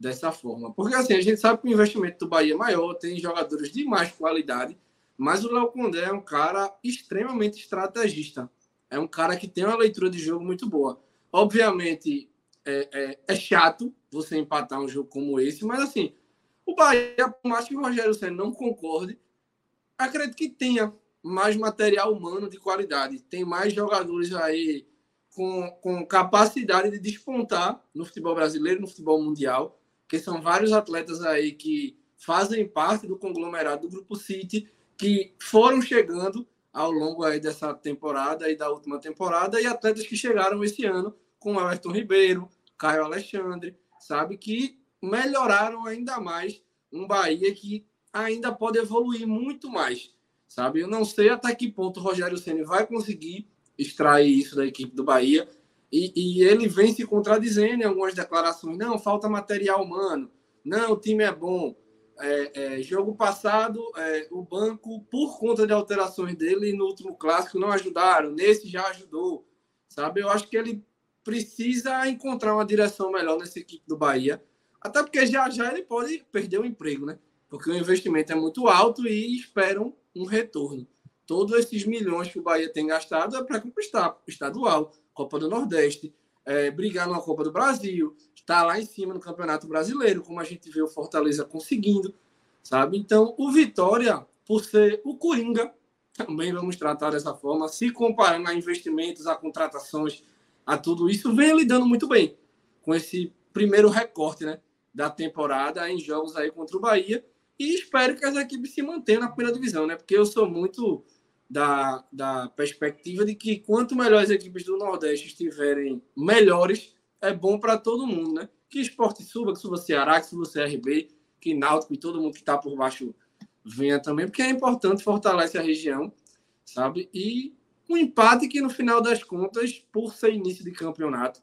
dessa forma. Porque assim, a gente sabe que o investimento do Bahia é maior, tem jogadores de mais qualidade, mas o Léo Condé é um cara extremamente estrategista. É um cara que tem uma leitura de jogo muito boa. Obviamente, é, é, é chato você empatar um jogo como esse, mas assim, o Bahia, por mais que o Rogério Ceni não concorde, acredito que tenha mais material humano de qualidade. Tem mais jogadores aí com, com capacidade de despontar no futebol brasileiro, no futebol mundial, que são vários atletas aí que fazem parte do conglomerado do Grupo City, que foram chegando ao longo aí dessa temporada e da última temporada, e atletas que chegaram esse ano, como Everton Ribeiro, Caio Alexandre, sabe, que melhoraram ainda mais um Bahia que ainda pode evoluir muito mais, sabe? Eu não sei até que ponto o Rogério Ceni vai conseguir extrair isso da equipe do Bahia, e, e ele vem se contradizendo em algumas declarações. Não, falta material humano. Não, o time é bom. É, é, jogo passado, é, o banco, por conta de alterações dele no último clássico, não ajudaram. Nesse já ajudou, sabe? Eu acho que ele precisa encontrar uma direção melhor nessa equipe do Bahia, até porque já já ele pode perder o emprego, né? Porque o investimento é muito alto e esperam um retorno. Todos esses milhões que o Bahia tem gastado é para conquistar estadual, Copa do Nordeste, é, brigar numa Copa do Brasil, estar lá em cima no Campeonato Brasileiro, como a gente vê o Fortaleza conseguindo, sabe? Então, o Vitória, por ser o Coringa, também vamos tratar dessa forma, se comparando a investimentos, a contratações, a tudo isso, vem lidando muito bem com esse primeiro recorte, né, da temporada em jogos aí contra o Bahia, e espero que as equipes se mantenham na primeira divisão, né? Porque eu sou muito da, da perspectiva de que quanto melhor as equipes do Nordeste estiverem melhores, é bom para todo mundo, né? Que Sport suba, que suba Ceará, que suba C R B, que Náutico e todo mundo que está por baixo venha também, porque é importante, fortalece a região, sabe? E um empate que, no final das contas, por ser início de campeonato,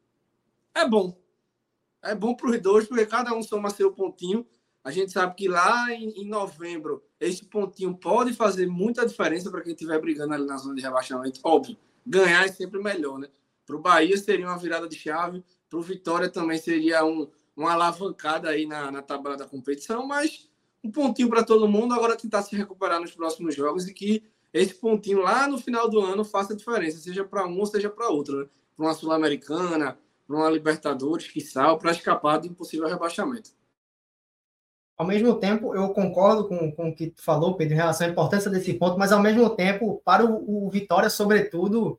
é bom. É bom para os dois, porque cada um soma seu pontinho. A gente sabe que lá em, em novembro, esse pontinho pode fazer muita diferença para quem estiver brigando ali na zona de rebaixamento. Óbvio, ganhar é sempre melhor, né? Para o Bahia seria uma virada de chave, para o Vitória também seria um, uma alavancada aí na, na tabela da competição, mas um pontinho para todo mundo, agora tentar se recuperar nos próximos jogos e que esse pontinho lá no final do ano faça diferença, seja para um ou seja para outro, né? Para uma Sul-Americana, para uma Libertadores, quiçá, para escapar do impossível rebaixamento. Ao mesmo tempo, eu concordo com, com o que tu falou, Pedro, em relação à importância desse ponto, mas ao mesmo tempo, para o, o Vitória, sobretudo,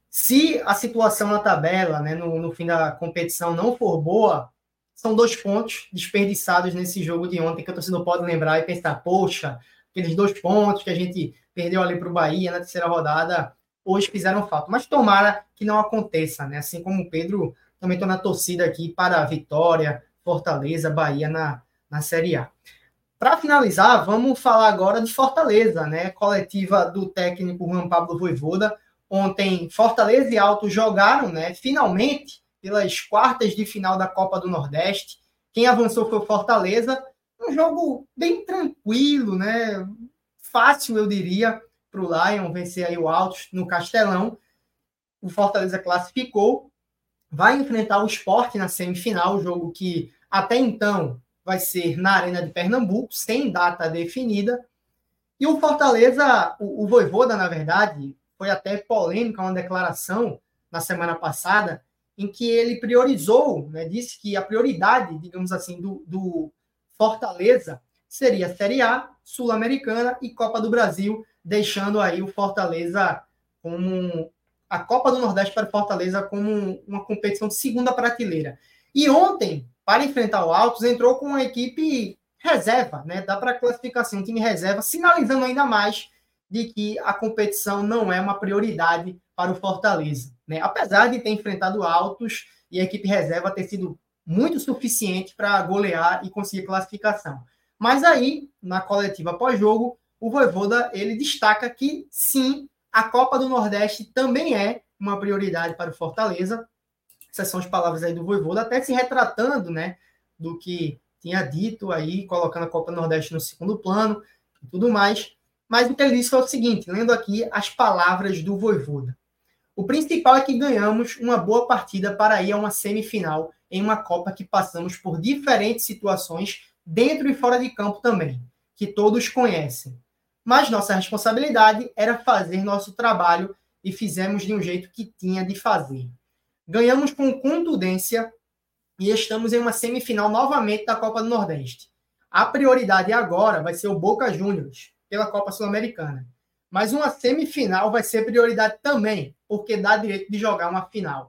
se a situação na tabela, né, no, no fim da competição não for boa, são dois pontos desperdiçados nesse jogo de ontem, que a torcida pode lembrar e pensar, poxa, aqueles dois pontos que a gente perdeu ali para o Bahia na terceira rodada, hoje fizeram falta. Mas tomara que não aconteça, né? Assim como o Pedro, também estou na torcida aqui para a Vitória, Fortaleza, Bahia na na Série A. Para finalizar, vamos falar agora de Fortaleza, né? Coletiva do técnico Juan Pablo Vojvoda. Ontem, Fortaleza e Altos jogaram, né? Finalmente, pelas quartas de final da Copa do Nordeste. Quem avançou foi o Fortaleza. Um jogo bem tranquilo, né? Fácil, eu diria, para o Lion vencer aí o Altos no Castelão. O Fortaleza classificou. Vai enfrentar o Sport na semifinal, jogo que até então vai ser na Arena de Pernambuco, sem data definida. E o Fortaleza, o, o Vojvoda, na verdade, foi até polêmica uma declaração na semana passada, em que ele priorizou, né, disse que a prioridade, digamos assim, do, do Fortaleza seria a Série A, Sul-Americana e Copa do Brasil, deixando aí o Fortaleza como a Copa do Nordeste para o Fortaleza como uma competição de segunda prateleira. E ontem, para enfrentar o Altos, entrou com uma equipe reserva, né? Dá para classificação, um time reserva, sinalizando ainda mais de que a competição não é uma prioridade para o Fortaleza, né? Apesar de ter enfrentado Altos e a equipe reserva ter sido muito suficiente para golear e conseguir classificação. Mas aí, na coletiva pós-jogo, o Vojvoda, ele destaca que, sim, a Copa do Nordeste também é uma prioridade para o Fortaleza. Essas são as palavras aí do Vojvoda, até se retratando, né, do que tinha dito aí, colocando a Copa do Nordeste no segundo plano e tudo mais. Mas o que ele disse foi o seguinte, lendo aqui as palavras do Vojvoda. O principal é que ganhamos uma boa partida para ir a uma semifinal em uma Copa que passamos por diferentes situações dentro e fora de campo também, que todos conhecem. Mas nossa responsabilidade era fazer nosso trabalho e fizemos de um jeito que tinha de fazer. Ganhamos com contundência e estamos em uma semifinal novamente da Copa do Nordeste. A prioridade agora vai ser o Boca Juniors, pela Copa Sul-Americana. Mas uma semifinal vai ser prioridade também, porque dá direito de jogar uma final.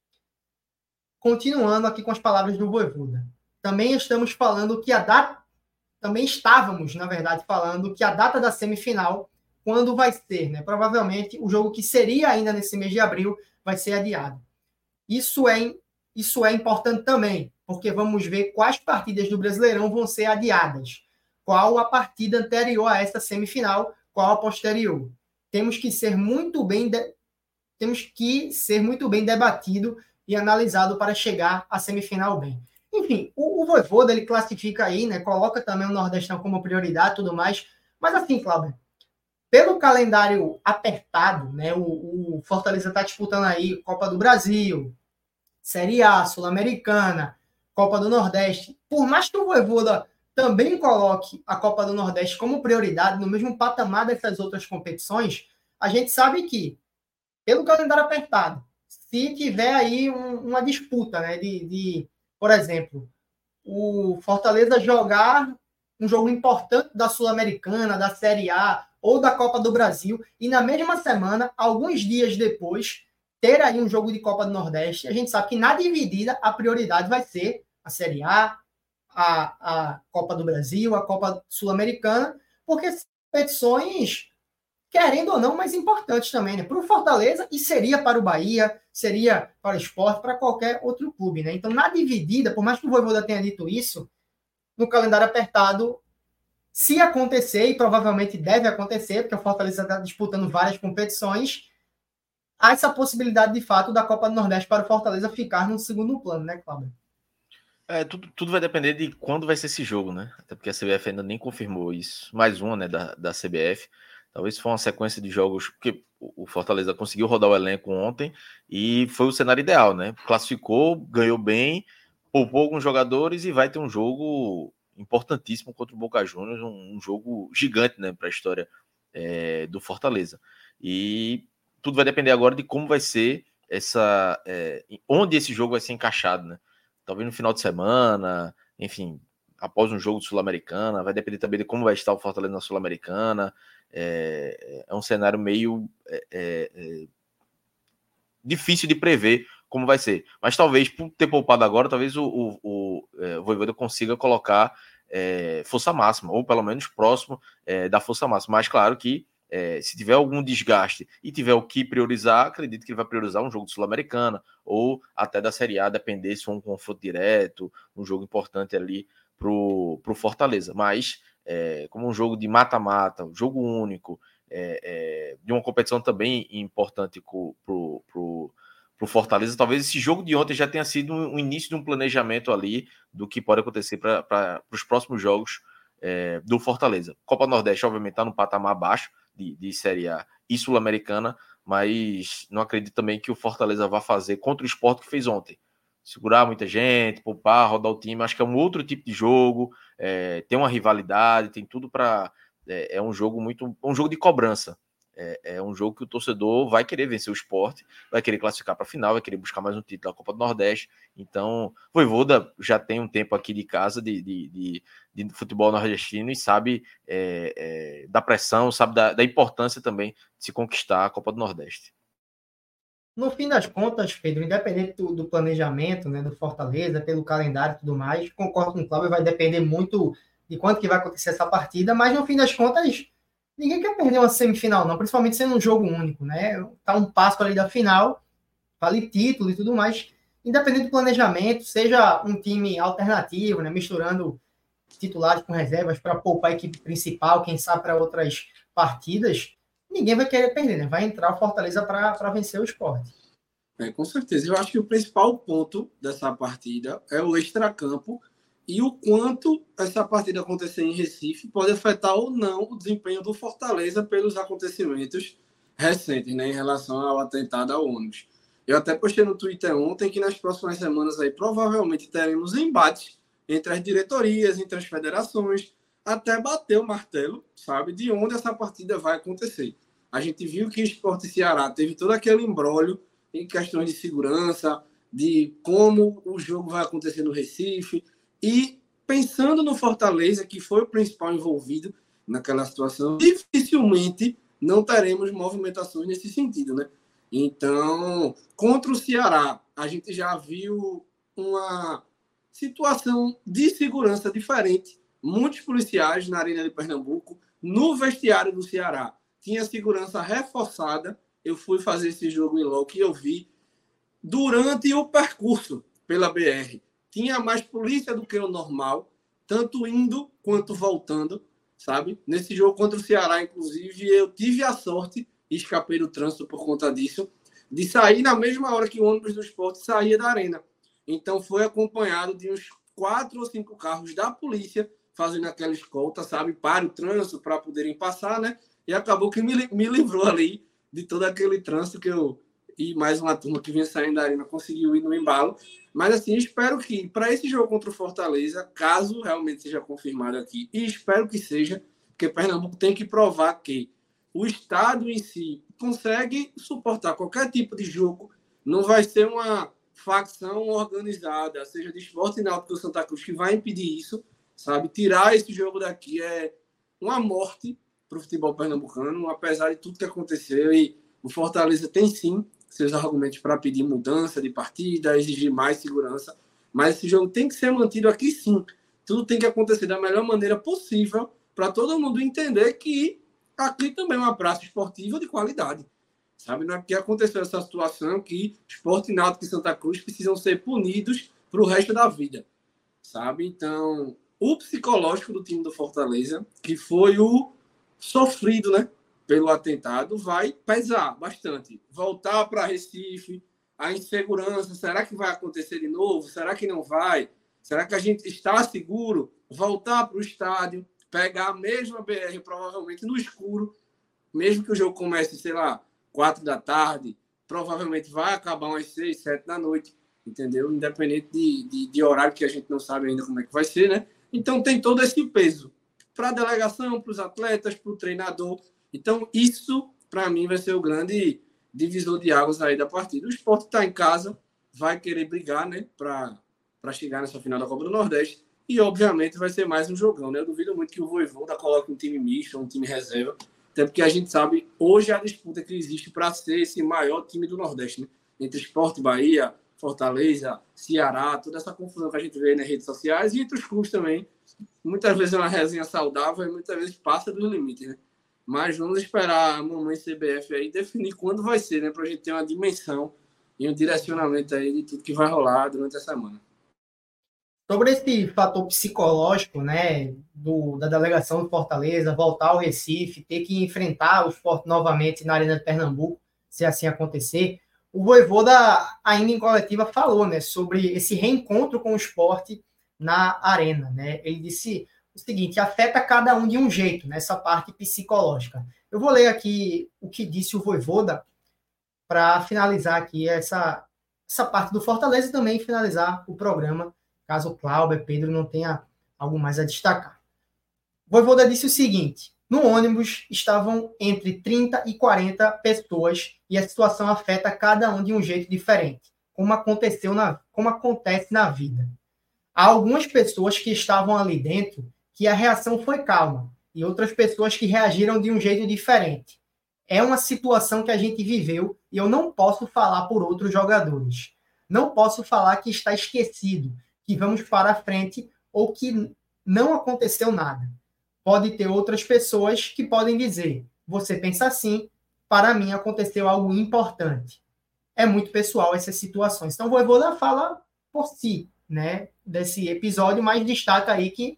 Continuando aqui com as palavras do Vojvoda. Também estamos falando que a data... Também estávamos, na verdade, falando que a data da semifinal, quando vai ser, né? Provavelmente o jogo que seria ainda nesse mês de abril vai ser adiado. Isso é, isso é importante também, porque vamos ver quais partidas do Brasileirão vão ser adiadas. Qual a partida anterior a essa semifinal, qual a posterior. Temos que ser muito bem, de... Temos que ser muito bem debatido e analisado para chegar à semifinal bem. Enfim, o, o Vojvoda, ele classifica aí, né? Coloca também o Nordestão como prioridade e tudo mais. Mas assim, Cláudio, pelo calendário apertado, né? O, o Fortaleza está disputando aí Copa do Brasil, Série A, Sul-Americana, Copa do Nordeste. Por mais que o Vojvoda também coloque a Copa do Nordeste como prioridade, no mesmo patamar dessas outras competições, a gente sabe que, pelo calendário apertado, se tiver aí um, uma disputa, né, de, de, por exemplo, o Fortaleza jogar um jogo importante da Sul-Americana, da Série A ou da Copa do Brasil, e na mesma semana, alguns dias depois, ter aí um jogo de Copa do Nordeste, a gente sabe que na dividida a prioridade vai ser a Série A, A, a Copa do Brasil, a Copa Sul-Americana, porque são competições, querendo ou não, mais importantes também, né? Para o Fortaleza, e seria para o Bahia, seria para o Sport, para qualquer outro clube, né? Então, na dividida, por mais que o Vojvoda tenha dito isso, no calendário apertado, se acontecer, e provavelmente deve acontecer, porque o Fortaleza está disputando várias competições, há essa possibilidade, de fato, da Copa do Nordeste para o Fortaleza ficar no segundo plano, né, Cláudio? É, tudo, tudo vai depender de quando vai ser esse jogo, né? Até porque a C B F ainda nem confirmou isso. Mais uma, né, da, da C B F. Talvez for uma sequência de jogos, porque o Fortaleza conseguiu rodar o elenco ontem e foi o cenário ideal, né? Classificou, ganhou bem, poupou alguns jogadores e vai ter um jogo importantíssimo contra o Boca Juniors, um, um jogo gigante, né, para a história é, do Fortaleza. E tudo vai depender agora de como vai ser essa... É, onde esse jogo vai ser encaixado, né? Talvez no final de semana, enfim, após um jogo de Sul-Americana, vai depender também de como vai estar o Fortaleza na Sul-Americana. É, é um cenário meio é, é, difícil de prever como vai ser. Mas talvez, por ter poupado agora, talvez o, o, o, é, o Vojvoda consiga colocar é, força máxima, ou pelo menos próximo é, da força máxima. Mas claro que É, se tiver algum desgaste e tiver o que priorizar, acredito que ele vai priorizar um jogo de Sul-Americana ou até da Série A, depender se for um confronto direto, um jogo importante ali pro, pro Fortaleza. Mas é, como um jogo de mata-mata, um jogo único, é, é, de uma competição também importante pro, pro, pro, pro Fortaleza, talvez esse jogo de ontem já tenha sido um, um início de um planejamento ali do que pode acontecer para os próximos jogos é, do Fortaleza. Copa Nordeste, obviamente, está no patamar baixo De, de Série A e Sul-Americana, mas não acredito também que o Fortaleza vá fazer contra o Sport que fez ontem. Segurar muita gente, poupar, rodar o time. Acho que é um outro tipo de jogo, é, tem uma rivalidade, tem tudo para... É, é um jogo muito... um jogo de cobrança. É, é um jogo que o torcedor vai querer vencer o Sport, vai querer classificar para a final, vai querer buscar mais um título da Copa do Nordeste. Então, o Vojvoda já tem um tempo aqui de casa de, de, de, de futebol nordestino e sabe é, é, da pressão, sabe da, da importância também de se conquistar a Copa do Nordeste. No fim das contas, Pedro, independente do, do planejamento, né, do Fortaleza, pelo calendário e tudo mais, concordo com o Cláudio, vai depender muito de quanto que vai acontecer essa partida, mas no fim das contas, ninguém quer perder uma semifinal, não, principalmente sendo um jogo único, né? Tá um passo ali da final, vale título e tudo mais, independente do planejamento, seja um time alternativo, né, misturando titulares com reservas para poupar a equipe principal, quem sabe para outras partidas, ninguém vai querer perder, né? Vai entrar o Fortaleza para vencer o Sport. É, com certeza. Eu acho que o principal ponto dessa partida é o extracampo e o quanto essa partida acontecer em Recife pode afetar ou não o desempenho do Fortaleza pelos acontecimentos recentes, né, em relação ao atentado ao ônibus. Eu até postei no Twitter ontem que nas próximas semanas aí provavelmente teremos embates entre as diretorias, entre as federações, até bater o martelo, sabe, de onde essa partida vai acontecer. A gente viu que o Sport Ceará teve todo aquele imbróglio em questões de segurança, de como o jogo vai acontecer no Recife, e pensando no Fortaleza, que foi o principal envolvido naquela situação, dificilmente não teremos movimentações nesse sentido, né? Então, contra o Ceará, a gente já viu uma situação de segurança diferente. Muitos policiais na Arena de Pernambuco, no vestiário do Ceará, tinha segurança reforçada. Eu fui fazer esse jogo em loco e eu vi, durante o percurso pela B R, tinha mais polícia do que o normal, tanto indo quanto voltando, sabe? Nesse jogo contra o Ceará, inclusive, eu tive a sorte, e escapei do trânsito por conta disso, de sair na mesma hora que o ônibus do Sport saía da arena. Então, foi acompanhado de uns quatro ou cinco carros da polícia fazendo aquela escolta, sabe? Para o trânsito, para poderem passar, né? E acabou que me, me livrou ali de todo aquele trânsito que eu... E mais uma turma que vinha saindo da arena conseguiu ir no embalo. Mas, assim, espero que, para esse jogo contra o Fortaleza, caso realmente seja confirmado aqui, e espero que seja, porque Pernambuco tem que provar que o estádio em si consegue suportar qualquer tipo de jogo, não vai ser uma facção organizada, seja de Sport e Náutico ou Santa Cruz, que vai impedir isso, sabe? Tirar esse jogo daqui é uma morte para o futebol pernambucano, apesar de tudo que aconteceu, e o Fortaleza tem sim seus argumentos para pedir mudança de partida, exigir mais segurança, mas esse jogo tem que ser mantido aqui sim. Tudo tem que acontecer da melhor maneira possível para todo mundo entender que aqui também é uma praça esportiva de qualidade. Sabe? Não é que aconteceu essa situação que Sport, Náutico e Santa Cruz precisam ser punidos para o resto da vida. Sabe? Então, o psicológico do time do Fortaleza, que foi o sofrido, né, pelo atentado, vai pesar bastante. Voltar para Recife, a insegurança, será que vai acontecer de novo? Será que não vai? Será que a gente está seguro? Voltar para o estádio, pegar a mesma B R, provavelmente no escuro, mesmo que o jogo comece, sei lá, quatro da tarde, provavelmente vai acabar umas seis, sete da noite, entendeu? Independente de, de, de horário que a gente não sabe ainda como é que vai ser, né? Então tem todo esse peso para a delegação, para os atletas, para o treinador. Então isso, para mim, vai ser o grande divisor de águas aí da partida. O Sport está em casa, vai querer brigar, né, para chegar nessa final da Copa do Nordeste. E, obviamente, vai ser mais um jogão, né? Eu duvido muito que o Vojvoda coloque um time misto, um time reserva, até porque a gente sabe hoje a disputa que existe para ser esse maior time do Nordeste, né? Entre Sport, Bahia, Fortaleza, Ceará, toda essa confusão que a gente vê nas redes sociais e entre os clubes também. Muitas vezes é uma resenha saudável e muitas vezes passa dos limites, né? Mas vamos esperar a mamãe C B F aí definir quando vai ser, né? Para a gente ter uma dimensão e um direcionamento aí de tudo que vai rolar durante a semana. Sobre esse fator psicológico, né, do, da delegação de Fortaleza, voltar ao Recife, ter que enfrentar o Sport novamente na Arena de Pernambuco, se assim acontecer, o Vojvoda, ainda em coletiva, falou, né, sobre esse reencontro com o Sport na Arena, né? Ele disse o seguinte: afeta cada um de um jeito, nessa parte psicológica. Eu vou ler aqui o que disse o Vojvoda para finalizar aqui essa, essa parte do Fortaleza e também finalizar o programa, caso o Cláudio, Pedro não tenha algo mais a destacar. O Vojvoda disse o seguinte: no ônibus estavam entre trinta e quarenta pessoas e a situação afeta cada um de um jeito diferente, como aconteceu na, como acontece na vida. Há algumas pessoas que estavam ali dentro que a reação foi calma e outras pessoas que reagiram de um jeito diferente. É uma situação que a gente viveu e eu não posso falar por outros jogadores. Não posso falar que está esquecido, que vamos para a frente ou que não aconteceu nada. Pode ter outras pessoas que podem dizer: você pensa assim, para mim aconteceu algo importante. É muito pessoal essas situações. Então o Vojvoda fala por si, né, desse episódio, mas destaca aí que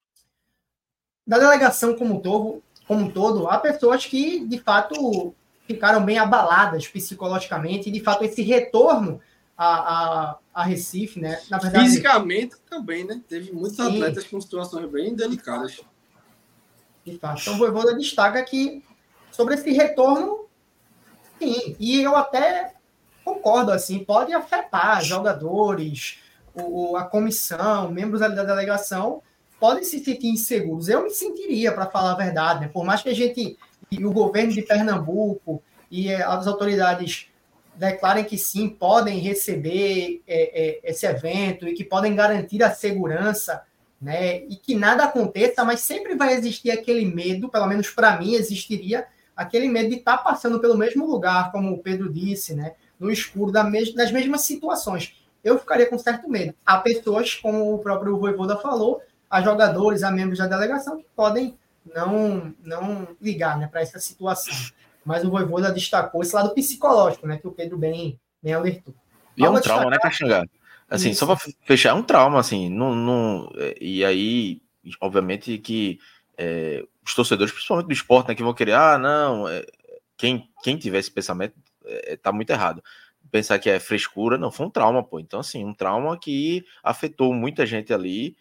da delegação como um todo, como um todo, há pessoas que de fato ficaram bem abaladas psicologicamente e de fato esse retorno a, a, a Recife, né? Na verdade, fisicamente também, né? Teve muitos sim, atletas com situações bem delicadas. De fato. Então o Vojvoda destaca que sobre esse retorno Sim, e eu até concordo, assim, pode afetar jogadores, o, a comissão, membros ali da delegação, podem se sentir inseguros. Eu me sentiria, para falar a verdade, né? Por mais que a gente, e o governo de Pernambuco e as autoridades declarem que sim, podem receber é, é, esse evento e que podem garantir a segurança, né? E que nada aconteça, mas sempre vai existir aquele medo, pelo menos para mim existiria aquele medo de estar passando pelo mesmo lugar, como o Pedro disse, né? No escuro, da mes das mesmas situações. Eu ficaria com certo medo. Há pessoas, como o próprio Voivoda falou, há jogadores, há membros da delegação que podem não, não ligar, né, para essa situação. Mas o Voivoda destacou esse lado psicológico, né, que o Pedro bem, bem alertou. E é um trauma, né, Caxangá? Assim, Isso. só para fechar, é um trauma, assim, não, não, e aí, obviamente que é, os torcedores, principalmente do esporte, né, que vão querer, ah, não, é, quem, quem tiver esse pensamento é, tá muito errado. Pensar que é frescura, não, foi um trauma, pô. Então, assim, um trauma que afetou muita gente ali,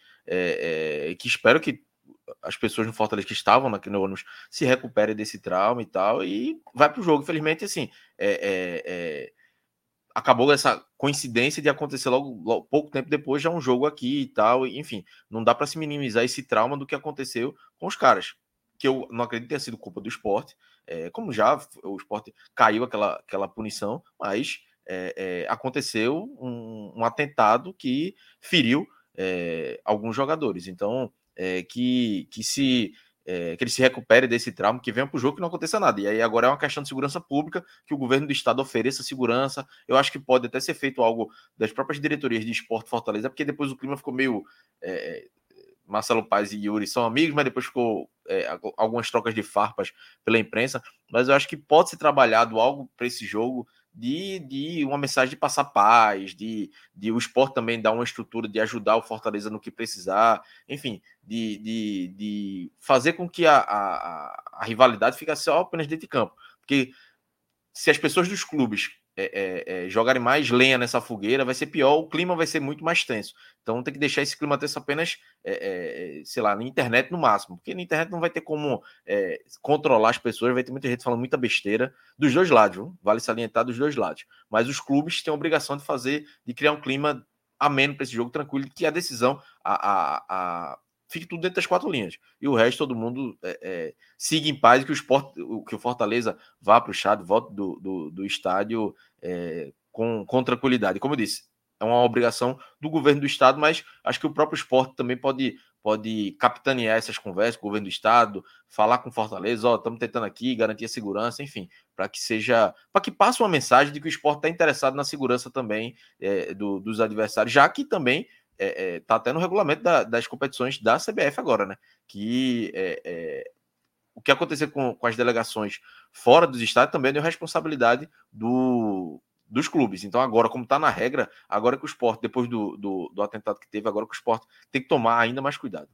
é, é, que espero que as pessoas no Fortaleza que estavam aqui no ônibus se recuperem desse trauma e tal, e vai pro jogo. Infelizmente, assim, é, é, é, acabou essa coincidência de acontecer logo, logo pouco tempo depois, já um jogo aqui e tal, e, enfim, não dá para se minimizar esse trauma do que aconteceu com os caras, que eu não acredito que tenha sido culpa do esporte, é, como já o esporte caiu aquela, aquela punição, mas é, é, aconteceu um, um atentado que feriu é, alguns jogadores, então é, que, que se É, que ele se recupere desse trauma, que venha para o jogo, que não aconteça nada. E aí agora é uma questão de segurança pública, que o governo do estado ofereça segurança. Eu acho que pode até ser feito algo das próprias diretorias de esporte Fortaleza, porque depois o clima ficou meio... É, Marcelo Paes e Yuri são amigos, mas depois ficou é, algumas trocas de farpas pela imprensa. Mas eu acho que pode ser trabalhado algo para esse jogo de, de uma mensagem de passar paz, de, de o esporte também dar uma estrutura de ajudar o Fortaleza no que precisar, enfim, de, de, de fazer com que a, a, a rivalidade fique só apenas dentro de campo. Porque se as pessoas dos clubes é, é, é, jogarem mais lenha nessa fogueira, vai ser pior, o clima vai ser muito mais tenso. Então tem que deixar esse clima tenso apenas, é, é, sei lá, na internet no máximo, porque na internet não vai ter como é, controlar as pessoas, vai ter muita gente falando muita besteira dos dois lados, viu? Vale salientar dos dois lados. Mas os clubes têm a obrigação de fazer, de criar um clima ameno para esse jogo, tranquilo, que a decisão, a, a, a fique tudo dentro das quatro linhas. E o resto, todo mundo é, é, siga em paz, que o, esporte, que o Fortaleza vá para o estádio, volte do, do, do estádio é, com, com tranquilidade. Como eu disse, é uma obrigação do governo do estado, mas acho que o próprio esporte também pode, pode capitanear essas conversas com o governo do estado, falar com o Fortaleza, ó, estamos tentando aqui, garantir a segurança, enfim, para que seja, para que passe uma mensagem de que o esporte está interessado na segurança também é, do, dos adversários, já que também É, é, tá até no regulamento da, das competições da C B F agora, né? Que é, é, o que acontecer com, com as delegações fora dos estados também é responsabilidade do, dos clubes. Então agora, como tá na regra, agora que o esporte, depois do, do, do atentado que teve, agora que o esporte tem que tomar ainda mais cuidado.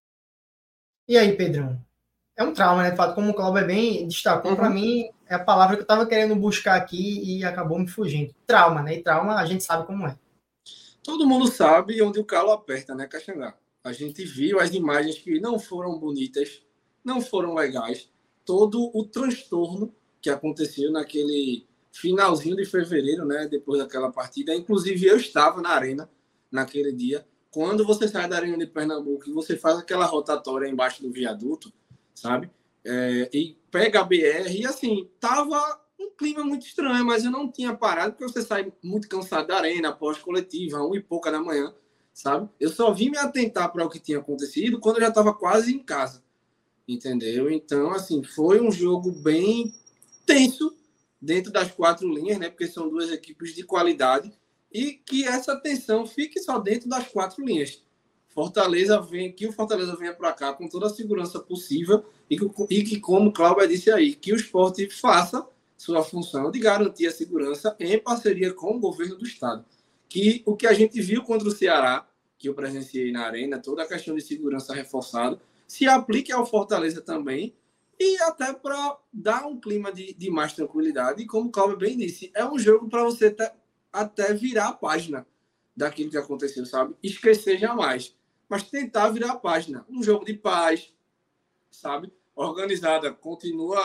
E aí, Pedrão? É um trauma, né? De fato, como o Cláudio bem destacou, uhum. Para mim é a palavra que eu estava querendo buscar aqui e acabou me fugindo. Trauma, né? E trauma a gente sabe como é. Todo mundo sabe onde o calo aperta, né, Caxangá? A gente viu as imagens que não foram bonitas, não foram legais. Todo o transtorno que aconteceu naquele finalzinho de fevereiro, né, depois daquela partida. Inclusive, eu estava na arena naquele dia. Quando você sai da arena de Pernambuco e você faz aquela rotatória embaixo do viaduto, sabe? É, e pega a B R e, assim, tava um clima muito estranho, mas eu não tinha parado, porque você sai muito cansado da arena, após coletiva, uma e pouca da manhã, sabe? Eu só vim me atentar para o que tinha acontecido quando eu já estava quase em casa, entendeu? Então, assim, foi um jogo bem tenso dentro das quatro linhas, né? Porque são duas equipes de qualidade e que essa tensão fique só dentro das quatro linhas. Fortaleza vem, que o Fortaleza venha para cá com toda a segurança possível e que, e que, como o Cláudio disse aí, que o esporte faça sua função de garantir a segurança em parceria com o governo do estado. Que o que a gente viu contra o Ceará, que eu presenciei na arena, toda a questão de segurança reforçada, se aplique ao Fortaleza também e até para dar um clima de, de mais tranquilidade. E como o Cláudio bem disse, é um jogo para você ter, até virar a página daquilo que aconteceu, sabe? Esquecer jamais. Mas tentar virar a página. Um jogo de paz, sabe? Organizada, continua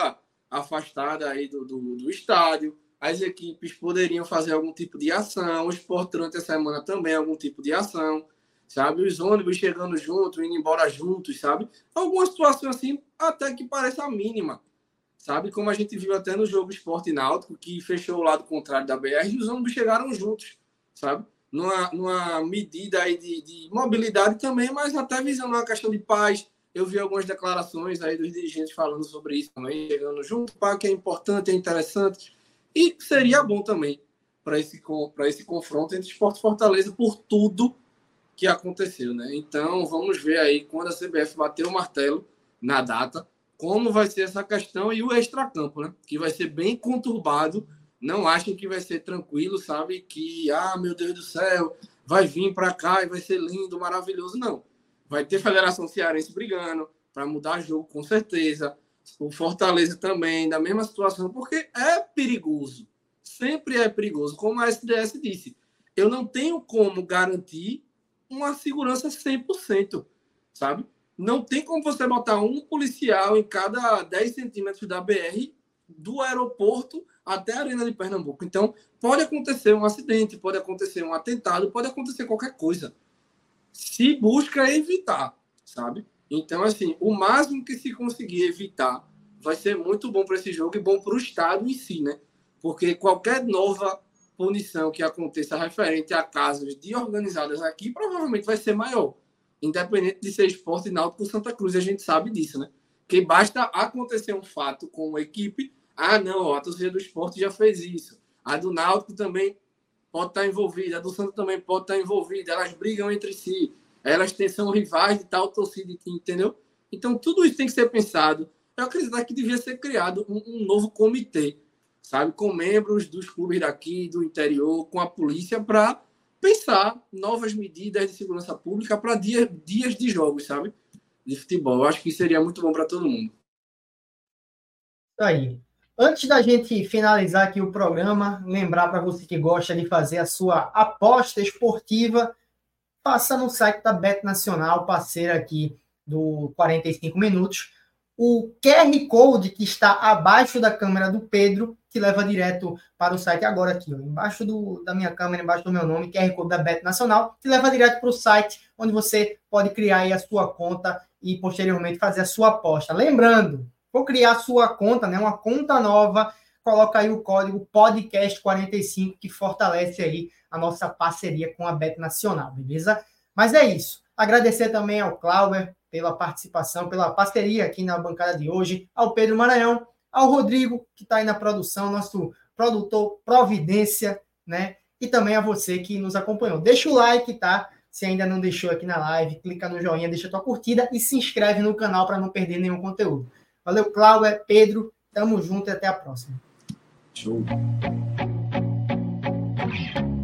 afastada aí do, do, do estádio, as equipes poderiam fazer algum tipo de ação, o Sport durante a semana também algum tipo de ação, sabe? Os ônibus chegando juntos, indo embora juntos, sabe? Alguma situação assim, até que pareça mínima, sabe? Como a gente viu até no jogo Sport e Náutico, que fechou o lado contrário da B R e os ônibus chegaram juntos, sabe? Numa, numa medida aí de, de mobilidade também, mas até visando uma questão de paz. Eu vi algumas declarações aí dos dirigentes falando sobre isso também, chegando junto, pá, que é importante, é interessante. E seria bom também para esse, para esse confronto entre Sport e Fortaleza por tudo que aconteceu, né? Então, vamos ver aí quando a C B F bater o martelo na data, como vai ser essa questão e o extracampo, né? Que vai ser bem conturbado. Não achem que vai ser tranquilo, sabe? Que, ah, meu Deus do céu, vai vir para cá e vai ser lindo, maravilhoso. Não. Vai ter Federação Cearense brigando para mudar jogo, com certeza. O Fortaleza também, da mesma situação, porque é perigoso. Sempre é perigoso. Como a S D S disse, eu não tenho como garantir uma segurança cem por cento, sabe? Não tem como você botar um policial em cada dez centímetros da B R do aeroporto até a Arena de Pernambuco. Então, pode acontecer um acidente, pode acontecer um atentado, pode acontecer qualquer coisa. Se busca evitar, sabe? Então, assim, o máximo que se conseguir evitar vai ser muito bom para esse jogo e bom para o estado em si, né? Porque qualquer nova punição que aconteça referente a casos de organizadas aqui, provavelmente vai ser maior. Independente de ser Sport e Náutico ou Santa Cruz, a gente sabe disso, né? Que basta acontecer um fato com a equipe, ah, não, a torcida do Sport já fez isso. A do Náutico também pode estar envolvida, a do Santa também pode estar envolvida, elas brigam entre si, elas são rivais de tal torcida, entendeu? Então, tudo isso tem que ser pensado. Eu acredito que devia ser criado um, um novo comitê, sabe? Com membros dos clubes daqui, do interior, com a polícia, para pensar novas medidas de segurança pública para dia, dias de jogos, sabe? De futebol. Eu acho que seria muito bom para todo mundo. Isso aí. Antes da gente finalizar aqui o programa, lembrar para você que gosta de fazer a sua aposta esportiva, passa no site da Bet Nacional, parceira aqui do quarenta e cinco minutos. O Q R Code que está abaixo da câmera do Pedro, que leva direto para o site agora aqui, ó, embaixo do, da minha câmera, embaixo do meu nome, Q R Code da Bet Nacional, que leva direto para o site, onde você pode criar aí a sua conta e posteriormente fazer a sua aposta. Lembrando, vou criar a sua conta, né, uma conta nova, coloca aí o código podcast quarenta e cinco, que fortalece aí a nossa parceria com a Bet Nacional, beleza? Mas é isso. Agradecer também ao Clauber pela participação, pela parceria aqui na bancada de hoje, ao Pedro Maranhão, ao Rodrigo, que está aí na produção, nosso produtor Providência, né? E também a você que nos acompanhou. Deixa o like, tá? Se ainda não deixou aqui na live, clica no joinha, deixa tua curtida e se inscreve no canal para não perder nenhum conteúdo. Valeu, Cláudio, Pedro, tamo junto e até a próxima. Show.